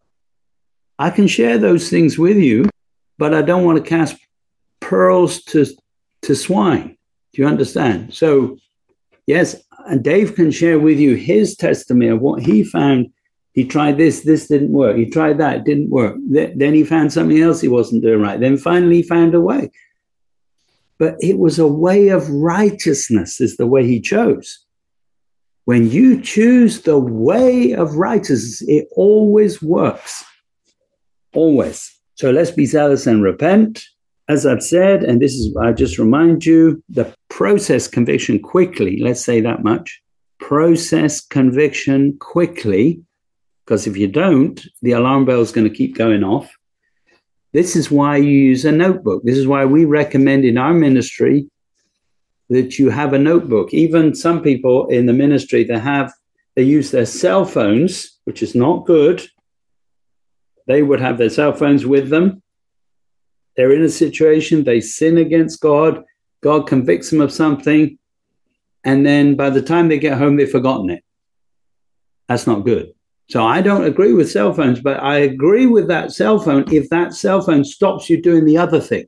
I can share those things with you, but I don't want to cast pearls to swine. Do you understand? So, yes, and Dave can share with you his testimony of what he found. He tried this didn't work. He tried that, it didn't work. Then he found something else he wasn't doing right. Then finally he found a way. But it was a way of righteousness is the way he chose. When you choose the way of righteousness, it always works. Always. So let's be zealous and repent. As I've said, and this is, I just remind you, the process conviction quickly, let's say that much. Process conviction quickly, because if you don't, the alarm bell is going to keep going off. This is why you use a notebook. This is why we recommend in our ministry that you have a notebook. Even some people in the ministry, they use their cell phones, which is not good. They would have their cell phones with them. They're in a situation, they sin against God. God convicts them of something. And then by the time they get home, they've forgotten it. That's not good. So I don't agree with cell phones, but I agree with that cell phone if that cell phone stops you doing the other thing.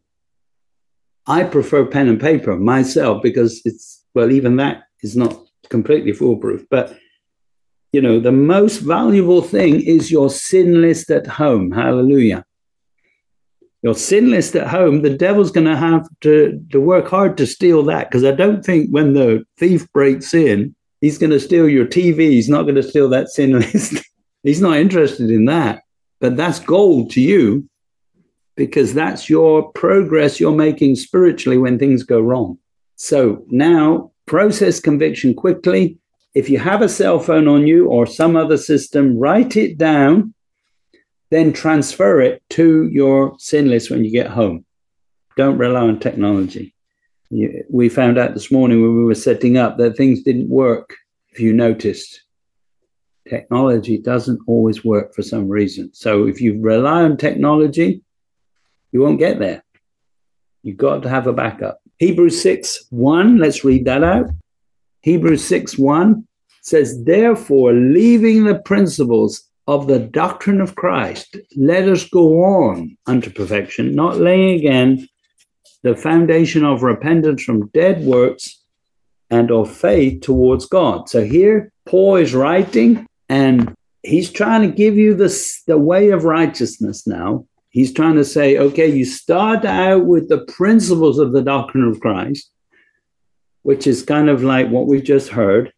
I prefer pen and paper myself because even that is not completely foolproof. But, the most valuable thing is your sin list at home. Hallelujah. Your sin list at home, the devil's going to have to work hard to steal that, because I don't think when the thief breaks in, he's going to steal your TV. He's not going to steal that sin list. He's not interested in that. But that's gold to you, because that's your progress you're making spiritually when things go wrong. So now process conviction quickly. If you have a cell phone on you or some other system, write it down, then transfer it to your sin list when you get home. Don't rely on technology. We found out this morning when we were setting up that things didn't work, if you noticed. Technology doesn't always work for some reason. So if you rely on technology, you won't get there. You've got to have a backup. Hebrews 6:1, let's read that out. Hebrews 6:1 says, therefore, leaving the principles of the doctrine of Christ, let us go on unto perfection, not laying again the foundation of repentance from dead works and of faith towards God. So here, Paul is writing, and he's trying to give you the way of righteousness now. He's trying to say, okay, you start out with the principles of the doctrine of Christ, which is kind of like what we've just heard.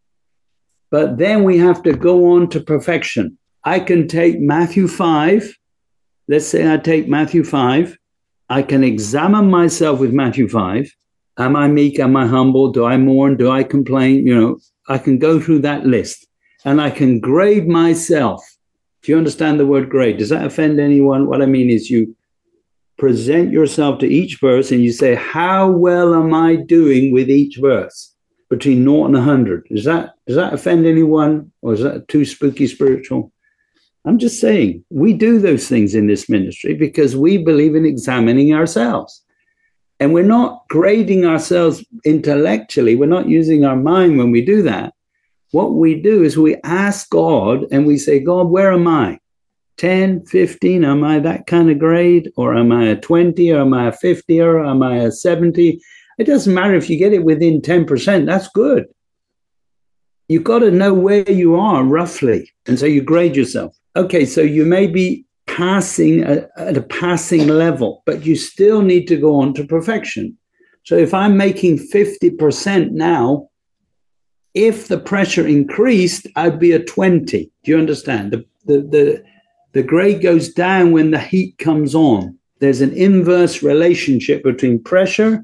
But then we have to go on to perfection. I can take Matthew 5. Let's say I take Matthew 5. I can examine myself with Matthew 5. Am I meek? Am I humble? Do I mourn? Do I complain? I can go through that list and I can grade myself. Do you understand the word grade? Does that offend anyone? What I mean is you present yourself to each verse and you say, how well am I doing with each verse between 0 and 100? Does that offend anyone, or is that too spooky spiritual? I'm just saying, we do those things in this ministry because we believe in examining ourselves. And we're not grading ourselves intellectually. We're not using our mind when we do that. What we do is we ask God and we say, God, where am I? 10, 15, am I that kind of grade? Or am I a 20? Or am I a 50? Or am I a 70? It doesn't matter if you get it within 10%. That's good. You've got to know where you are roughly. And so you grade yourself. Okay, so you may be passing at a passing level, but you still need to go on to perfection. So if I'm making 50% now, if the pressure increased, I'd be a 20. Do you understand? The grade goes down when the heat comes on. There's an inverse relationship between pressure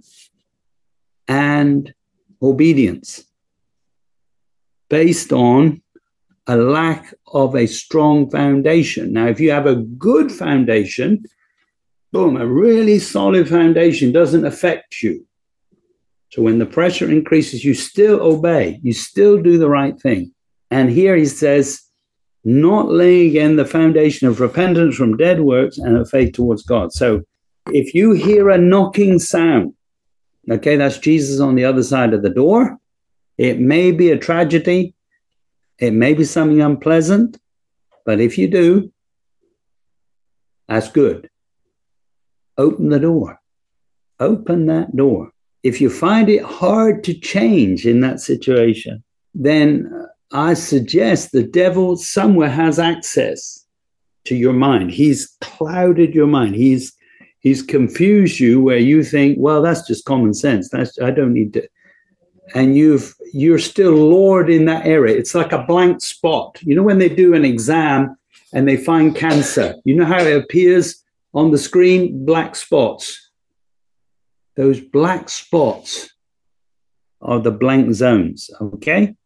and obedience based on a lack of a strong foundation. Now, if you have a good foundation, boom, a really solid foundation doesn't affect you. So when the pressure increases, you still obey. You still do the right thing. And here he says, not laying again the foundation of repentance from dead works and of faith towards God. So if you hear a knocking sound, okay, that's Jesus on the other side of the door. It may be a tragedy. It may be something unpleasant. But if you do, that's good. Open the door. Open that door. If you find it hard to change in that situation, then I suggest the devil somewhere has access to your mind. He's clouded your mind. He's confused you where you think, well, that's just common sense. I don't need to. And you're still Lord in that area. It's like a blank spot. You know, when they do an exam and they find cancer, you know how it appears on the screen? Black spots. Those black spots are the blank zones, okay?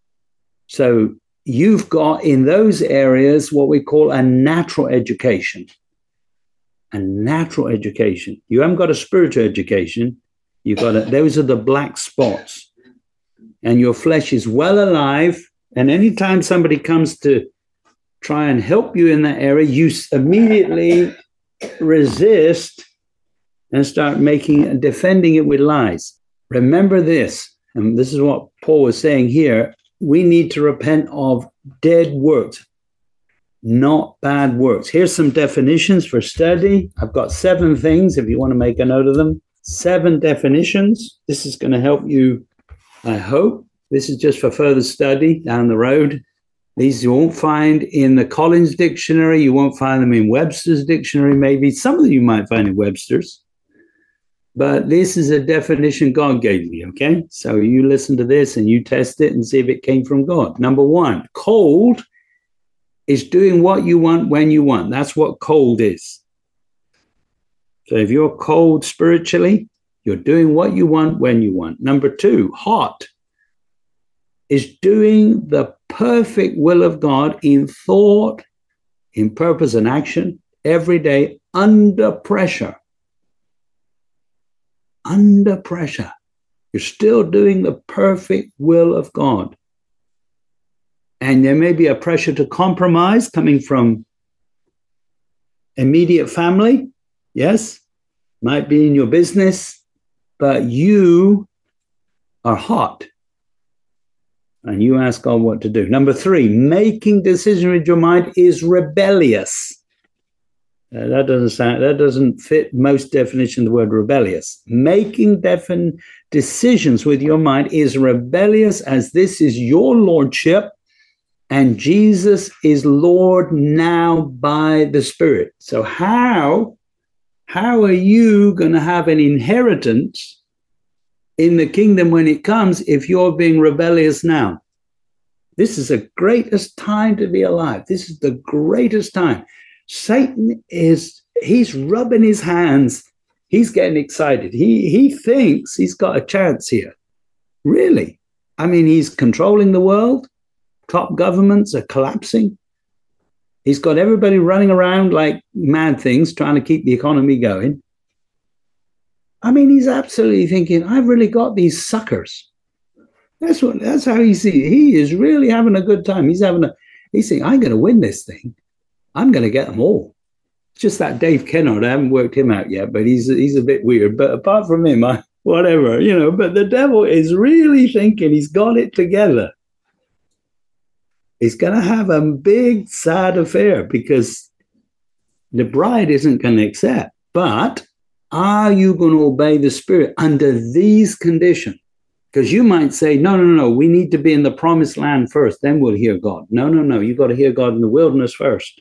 So you've got in those areas what we call a natural education. A natural education. You haven't got a spiritual education. Those are the black spots. And your flesh is well alive. And anytime somebody comes to try and help you in that area, you immediately resist and start defending it with lies. Remember this, and this is what Paul was saying here. We need to repent of dead works, not bad works. Here's some definitions for study. I've got 7 things if you want to make a note of them. 7 definitions. This is going to help you, I hope. This is just for further study down the road. These you won't find in the Collins Dictionary. You won't find them in Webster's Dictionary, maybe. Some of them you might find in Webster's. But this is a definition God gave me, okay? So you listen to this and you test it and see if it came from God. Number 1, cold is doing what you want when you want. That's what cold is. So if you're cold spiritually, you're doing what you want when you want. Number 2, hot is doing the perfect will of God in thought, in purpose and action every day under pressure. Under pressure. You're still doing the perfect will of God. And there may be a pressure to compromise coming from immediate family. Yes, might be in your business, but you are hot. And you ask God what to do. Number 3, making decisions with your mind is rebellious. That doesn't fit most definition of the word rebellious. Making decisions with your mind is rebellious, as this is your lordship, and Jesus is Lord now by the Spirit. So how are you going to have an inheritance in the kingdom when it comes if you're being rebellious now? This is the greatest time to be alive. This is the greatest time. Satan he's rubbing his hands. He's getting excited. He thinks he's got a chance here. Really. I mean, he's controlling the world. Top governments are collapsing. He's got everybody running around like mad things, trying to keep the economy going. I mean, he's absolutely thinking, I've really got these suckers. That's how he sees it. He is really having a good time. He's saying, I'm going to win this thing. I'm going to get them all. It's just that Dave Kennard, I haven't worked him out yet, but he's a bit weird. But apart from him, whatever, but the devil is really thinking he's got it together. He's going to have a big, sad affair because the bride isn't going to accept. But are you going to obey the Spirit under these conditions? Because you might say, no, we need to be in the promised land first, then we'll hear God. No, you've got to hear God in the wilderness first.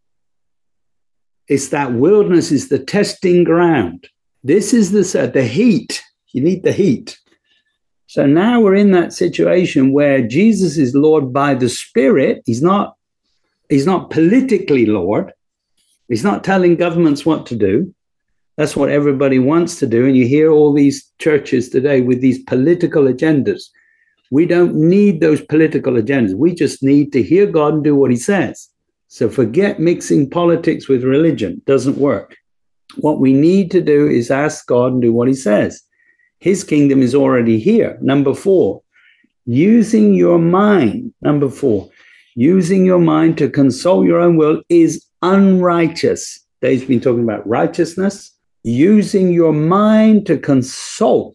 It's that wilderness is the testing ground. This is the heat. You need the heat. So now we're in that situation where Jesus is Lord by the Spirit. He's not politically Lord. He's not telling governments what to do. That's what everybody wants to do. And you hear all these churches today with these political agendas. We don't need those political agendas. We just need to hear God and do what he says. So forget mixing politics with religion. It doesn't work. What we need to do is ask God and do what he says. His kingdom is already here. Number 4, using your mind. Number 4, using your mind to console your own will is unrighteous. Dave's been talking about righteousness. Using your mind to consult,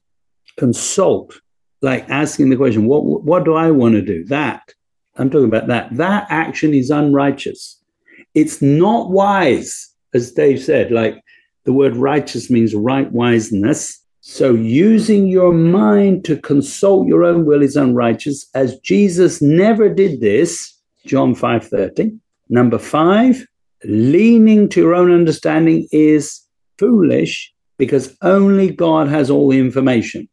like asking the question, what do I want to do? That, I'm talking about that. That action is unrighteous. It's not wise, as Dave said, like the word righteous means right wiseness. So using your mind to consult your own will is unrighteous, as Jesus never did this, John 5:30. Number 5, leaning to your own understanding is foolish, because only God has all the information.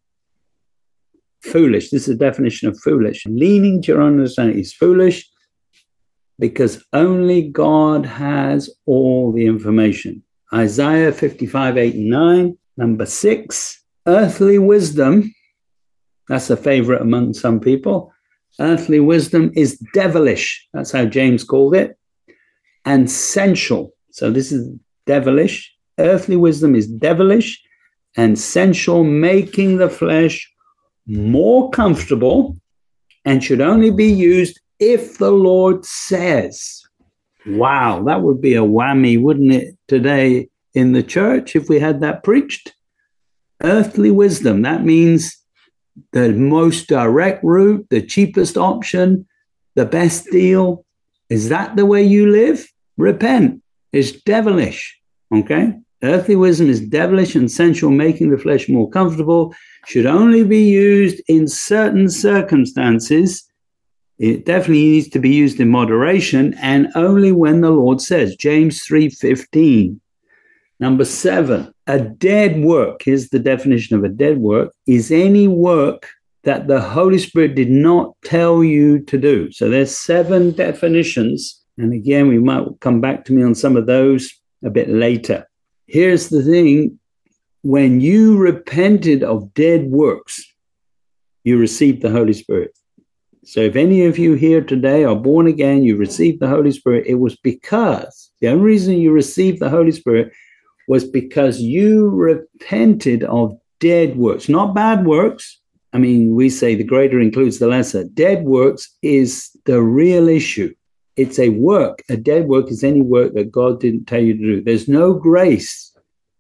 Foolish. This is the definition of foolish. Leaning to your own understanding is foolish, because only God has all the information. Isaiah 55:8 and 9. Number 6, earthly wisdom. That's a favorite among some people. Earthly wisdom is devilish. That's how James called it. And sensual. So this is devilish. Earthly wisdom is devilish and sensual, making the flesh more comfortable, and should only be used if the Lord says. Wow, that would be a whammy, wouldn't it, today in the church if we had that preached? Earthly wisdom, that means the most direct route, the cheapest option, the best deal. Is that the way you live? Repent. It's devilish. Okay? Earthly wisdom is devilish and sensual, making the flesh more comfortable, should only be used in certain circumstances. It definitely needs to be used in moderation, and only when the Lord says. James 3:15. Number 7, a dead work. Here's the definition of a dead work: is any work that the Holy Spirit did not tell you to do. So there's 7 definitions. And again, we might come back to me on some of those a bit later. Here's the thing. When you repented of dead works, you received the Holy Spirit. So if any of you here today are born again, you received the Holy Spirit, it was because, the only reason you received the Holy Spirit was because you repented of dead works, not bad works. I mean, we say the greater includes the lesser. Dead works is the real issue. It's a work. A dead work is any work that God didn't tell you to do. There's no grace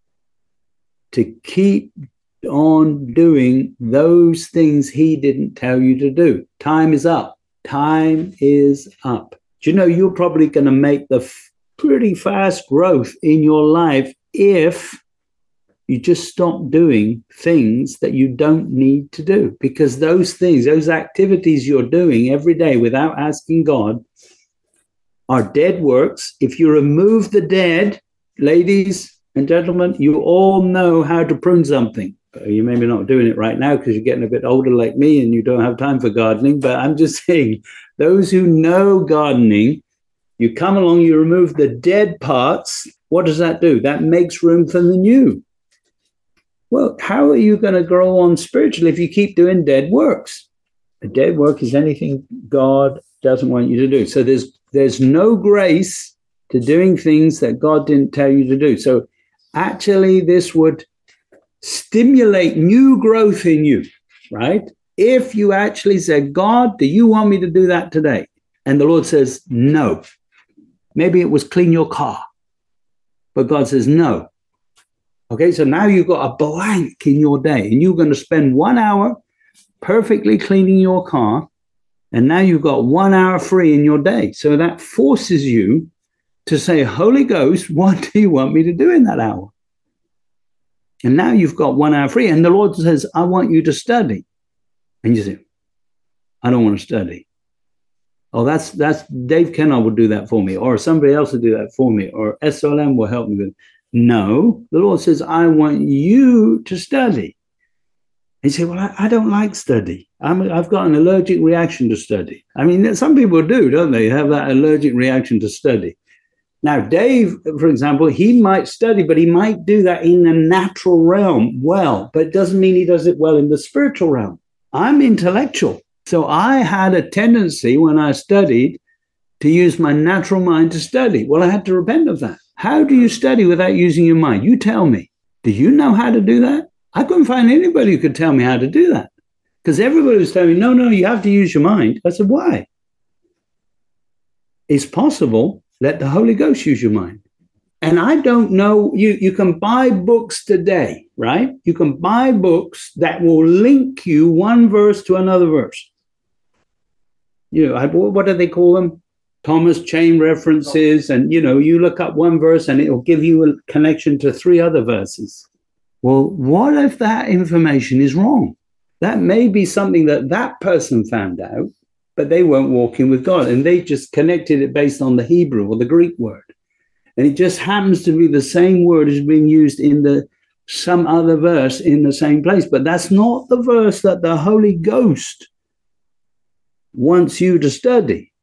to keep on doing those things he didn't tell you to do. Time is up. Time is up. Do you know you're probably going to make the pretty fast growth in your life if you just stop doing things that you don't need to do? Because those things, those activities you're doing every day without asking God are dead works. If you remove the dead, ladies and gentlemen, you all know how to prune something. You may be not doing it right now because you're getting a bit older like me and you don't have time for gardening. But I'm just saying, those who know gardening, you come along, you remove the dead parts. What does that do? That makes room for the new. Well, how are you going to grow on spiritually if you keep doing dead works? A dead work is anything God doesn't want you to do. So there's no grace to doing things that God didn't tell you to do. So actually, this would stimulate new growth in you, right? If you actually said, God, do you want me to do that today? And the Lord says, no. Maybe it was clean your car, but God says, no. Okay, so now you've got a blank in your day and you're going to spend 1 hour perfectly cleaning your car. And now you've got 1 hour free in your day. So that forces you to say, Holy Ghost, what do you want me to do in that hour? And now you've got 1 hour free. And the Lord says, I want you to study. And you say, I don't want to study. Oh, that's Dave Kennard will do that for me, or somebody else will do that for me, or SLM will help me with it. No, the Lord says, I want you to study. And you say, well, I don't like study. I've got an allergic reaction to study. I mean, some people do, don't they? Have that allergic reaction to study. Now, Dave, for example, he might study, but he might do that in the natural realm well, but it doesn't mean he does it well in the spiritual realm. I'm intellectual. So I had a tendency when I studied to use my natural mind to study. Well, I had to repent of that. How do you study without using your mind? You tell me. Do you know how to do that? I couldn't find anybody who could tell me how to do that, because everybody was telling me, no, you have to use your mind. I said, why? It's possible. Let the Holy Ghost use your mind. And I don't know, you can buy books today, right? You can buy books that will link you one verse to another verse. What do they call them? Thomas chain references. And, you look up one verse and it will give you a connection to 3 other verses. Well, what if that information is wrong? That may be something that person found out, but they weren't walking with God, and they just connected it based on the Hebrew or the Greek word. And it just happens to be the same word is being used in some other verse in the same place. But that's not the verse that the Holy Ghost wants you to study.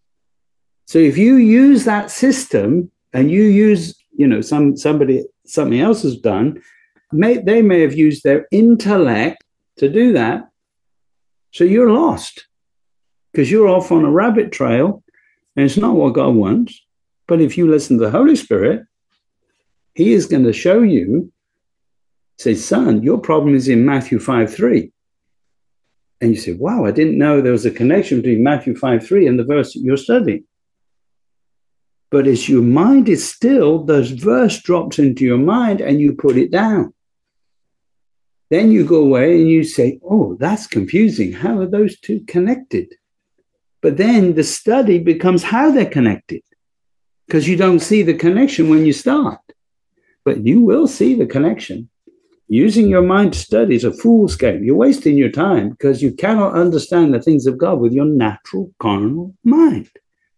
So if you use that system and you use, something else has done, they may have used their intellect to do that. So you're lost because you're off on a rabbit trail and it's not what God wants. But if you listen to the Holy Spirit, he is going to show you, say, son, your problem is in Matthew 5:3. And you say, wow, I didn't know there was a connection between Matthew 5:3 and the verse that you're studying. But as your mind is still, this verse drops into your mind and you put it down. Then you go away and you say, oh, that's confusing. How are those two connected? But then the study becomes how they're connected, because you don't see the connection when you start. But you will see the connection. Using your mind to study is a fool's game. You're wasting your time because you cannot understand the things of God with your natural carnal mind.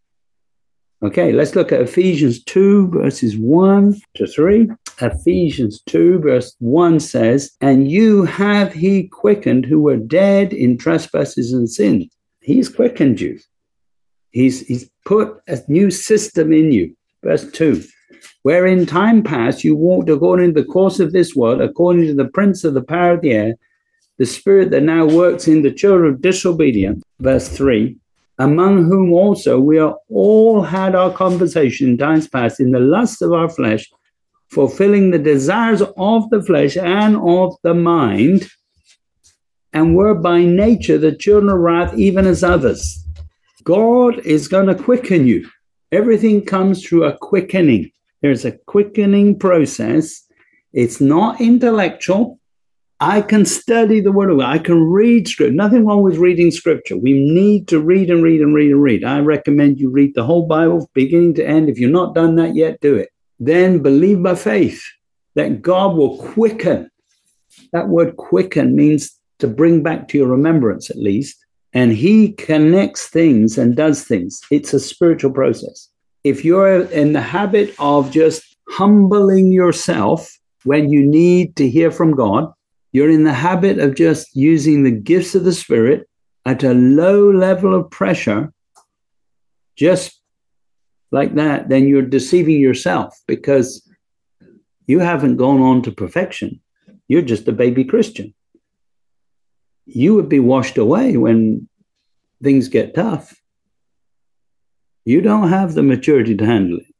Okay, let's look at Ephesians 2, verses 1 to 3. Ephesians 2, verse 1 says, and you have he quickened who were dead in trespasses and sins. He's quickened you. He's put a new system in you. Verse 2, where in time past you walked according to the course of this world, according to the prince of the power of the air, the spirit that now works in the children of disobedience. Verse 3, among whom also we are all had our conversation in times past in the lusts of our flesh, fulfilling the desires of the flesh and of the mind, and were by nature the children of wrath, even as others. God is going to quicken you. Everything comes through a quickening. There's a quickening process. It's not intellectual. I can study the word of God. I can read scripture. Nothing wrong with reading scripture. We need to read and read and read and read. I recommend you read the whole Bible, beginning to end. If you've not done that yet, do it. Then believe by faith that God will quicken. That word quicken means to bring back to your remembrance, at least. And he connects things and does things. It's a spiritual process. If you're in the habit of just humbling yourself when you need to hear from God, you're in the habit of just using the gifts of the Spirit at a low level of pressure, just like that, then you're deceiving yourself because you haven't gone on to perfection. You're just a baby Christian. You would be washed away when things get tough. You don't have the maturity to handle it.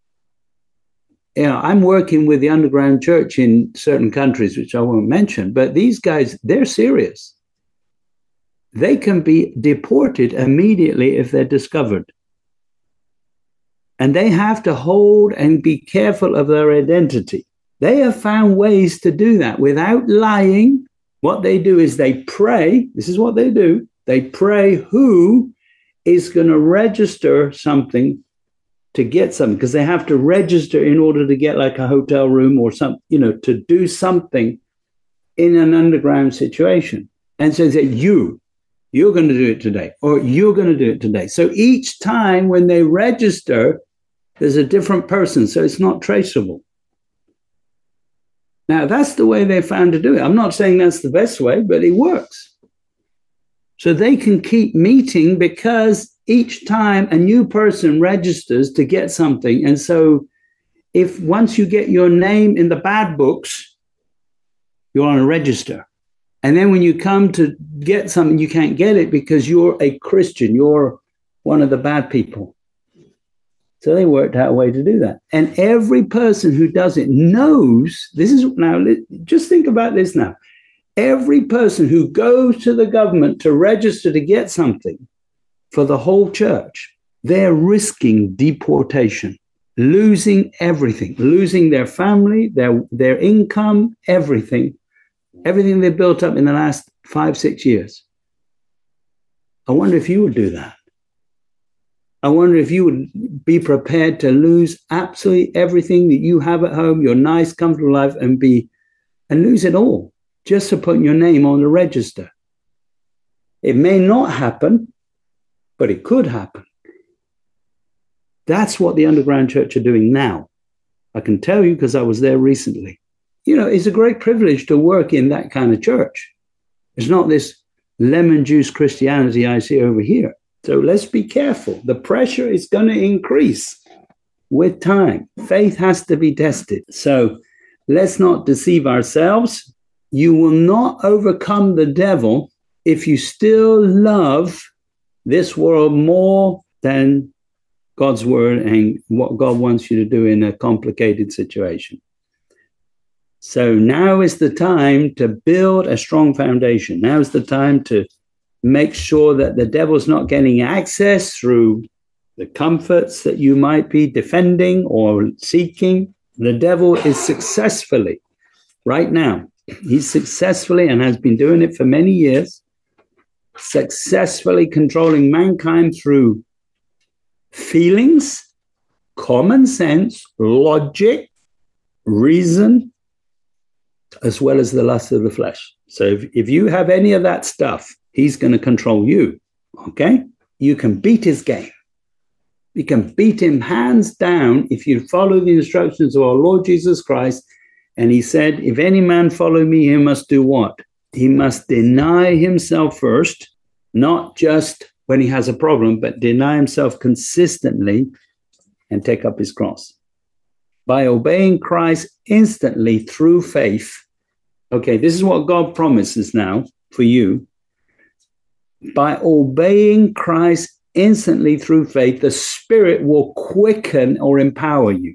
I'm working with the underground church in certain countries, which I won't mention, but these guys, they're serious. They can be deported immediately if they're discovered. And they have to hold and be careful of their identity. They have found ways to do that without lying. What they do is they pray. This is what they do. They pray who is going to register something to get something, because they have to register in order to get like a hotel room or something, to do something in an underground situation. And so they say, you're going to do it today, or you're going to do it today. So each time when they register, there's a different person. So it's not traceable. Now, that's the way they found to do it. I'm not saying that's the best way, but it works. So they can keep meeting because each time a new person registers to get something. And so if once you get your name in the bad books, you're on a register. And then when you come to get something, you can't get it because you're a Christian. You're one of the bad people. So they worked out a way to do that. And every person who does it knows, this is now, just think about this now. Every person who goes to the government to register to get something for the whole church, they're risking deportation, losing everything, losing their family, their income, everything they built up in the last 5-6 years. I wonder if you would do that. I wonder if you would be prepared to lose absolutely everything that you have at home, your nice, comfortable life, and lose it all just to put your name on the register. It may not happen, but it could happen. That's what the underground church are doing now. I can tell you because I was there recently. You know, it's a great privilege to work in that kind of church. It's not this lemon juice Christianity I see over here. So let's be careful. The pressure is going to increase with time. Faith has to be tested. So let's not deceive ourselves. You will not overcome the devil if you still love this world more than God's word and what God wants you to do in a complicated situation. So now is the time to build a strong foundation. Now is the time to make sure that the devil's not getting access through the comforts that you might be defending or seeking. The devil is successfully, right now, he's successfully and has been doing it for many years, successfully controlling mankind through feelings, common sense, logic, reason, as well as the lust of the flesh. So if you have any of that stuff, he's going to control you, okay? You can beat his game. You can beat him hands down if you follow the instructions of our Lord Jesus Christ. And he said, if any man follow me, he must do what? He must deny himself first, not just when he has a problem, but deny himself consistently and take up his cross. By obeying Christ instantly through faith. Okay, this is what God promises now for you. By obeying Christ instantly through faith, the Spirit will quicken or empower you.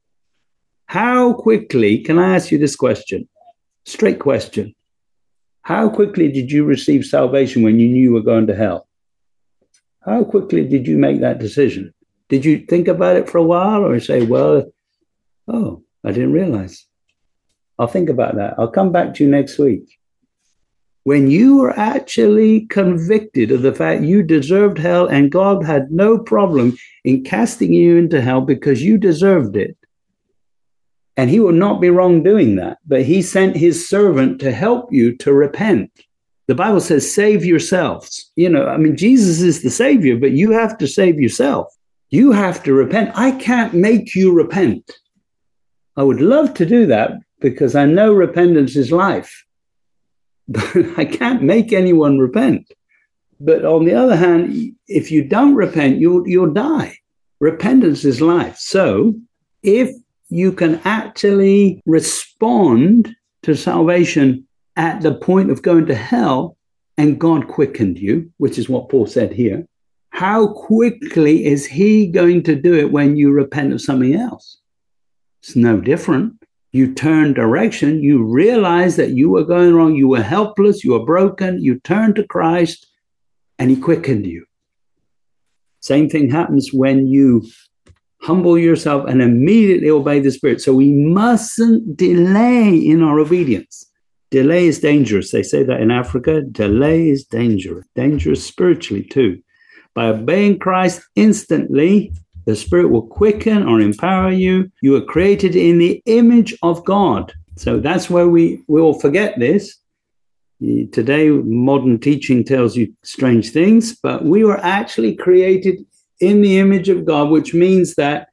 How quickly, can I ask you this question? Straight question. How quickly did you receive salvation when you knew you were going to hell? How quickly did you make that decision? Did you think about it for a while or say, well, oh, I didn't realize. I'll think about that. I'll come back to you next week. When you were actually convicted of the fact you deserved hell and God had no problem in casting you into hell because you deserved it. And he will not be wrong doing that, but he sent his servant to help you to repent. The Bible says, save yourselves. You know, I mean, Jesus is the savior, but you have to save yourself. You have to repent. I can't make you repent. I would love to do that because I know repentance is life. But I can't make anyone repent. But on the other hand, if you don't repent, you'll die. Repentance is life. So if you can actually respond to salvation at the point of going to hell and God quickened you, which is what Paul said here, how quickly is he going to do it when you repent of something else? It's no different. You turn direction, you realize that you were going wrong, you were helpless, you were broken, you turned to Christ, and he quickened you. Same thing happens when you humble yourself and immediately obey the Spirit. So we mustn't delay in our obedience. Delay is dangerous. They say that in Africa. Delay is dangerous spiritually too. By obeying Christ instantly, the Spirit will quicken or empower you. You are created in the image of God. So that's where we will forget this. Today, modern teaching tells you strange things, but we were actually created in the image of God, which means that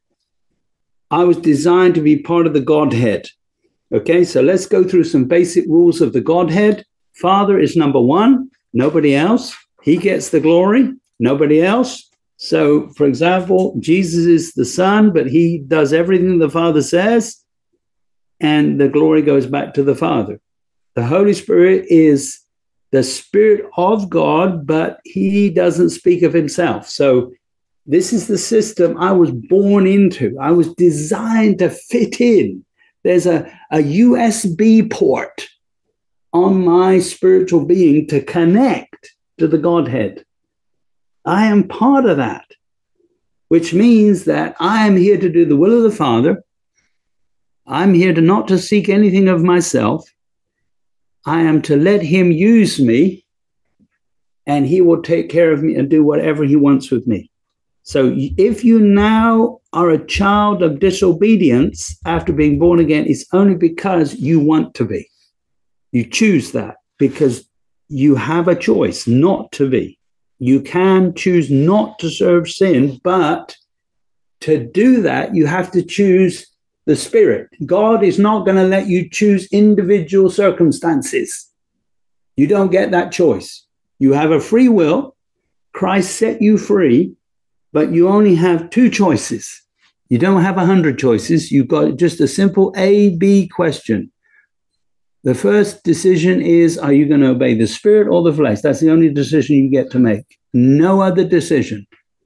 I was designed to be part of the Godhead. Okay, so let's go through some basic rules of the Godhead. Father is number one, nobody else. He gets the glory, nobody else. So, for example, Jesus is the Son, but he does everything the Father says, and the glory goes back to the Father. The Holy Spirit is the Spirit of God, but he doesn't speak of himself. So this is the system I was born into. I was designed to fit in. There's a USB port on my spiritual being to connect to the Godhead. I am part of that, which means that I am here to do the will of the Father. I'm here to not to seek anything of myself. I am to let him use me, and he will take care of me and do whatever he wants with me. So if you now are a child of disobedience after being born again, it's only because you want to be. You choose that because you have a choice not to be. You can choose not to serve sin, but to do that, you have to choose the Spirit. God is not going to let you choose individual circumstances. You don't get that choice. You have a free will. Christ set you free, but you only have two choices. You don't have 100 choices. You've got just a simple A-B question. The first decision is, are you going to obey the Spirit or the flesh? That's the only decision you get to make. No other decision.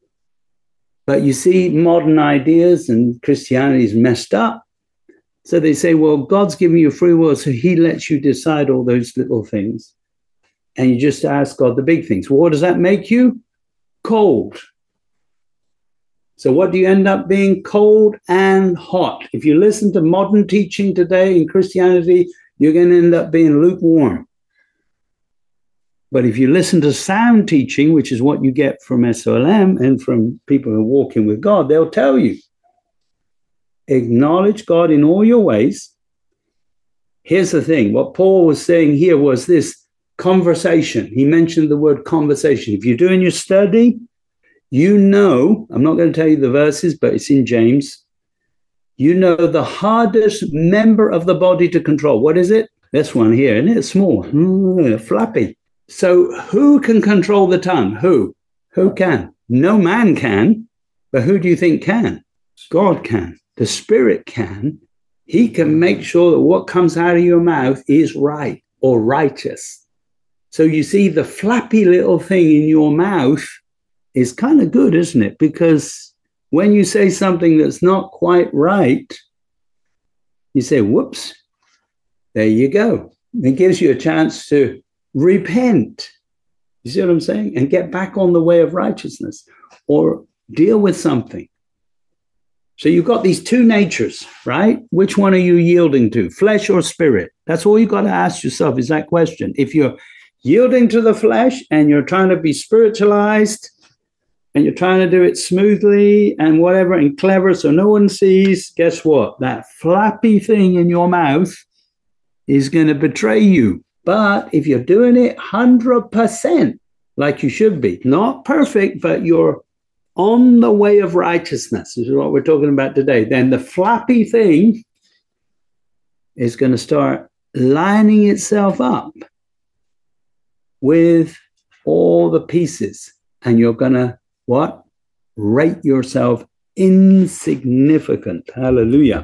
But you see, modern ideas and Christianity is messed up. So they say, well, God's giving you free will, so he lets you decide all those little things. And you just ask God the big things. Well, what does that make you? Cold. So what do you end up being? Cold and hot. If you listen to modern teaching today in Christianity, you're going to end up being lukewarm. But if you listen to sound teaching, which is what you get from SOLM and from people who are walking with God, they'll tell you, acknowledge God in all your ways. Here's the thing. What Paul was saying here was this conversation. He mentioned the word conversation. If you're doing your study, you know, I'm not going to tell you the verses, but it's in James. You know the hardest member of the body to control. What is it? This one here, isn't it? Small, flappy. So who can control the tongue? Who? Who can? No man can, but who do you think can? God can. The Spirit can. He can make sure that what comes out of your mouth is right or righteous. So you see, the flappy little thing in your mouth is kind of good, isn't it? Because when you say something that's not quite right, you say, whoops, there you go. It gives you a chance to repent. You see what I'm saying? And get back on the way of righteousness or deal with something. So you've got these two natures, right? Which one are you yielding to, flesh or spirit? That's all you got to ask yourself is that question. If you're yielding to the flesh and you're trying to be spiritualized, and you're trying to do it smoothly and whatever and clever so no one sees, guess what? That flappy thing in your mouth is going to betray you. But if you're doing it 100% like you should be, not perfect, but you're on the way of righteousness, this is what we're talking about today, then the flappy thing is going to start lining itself up with all the pieces. And you're going to what? Rate yourself insignificant. Hallelujah.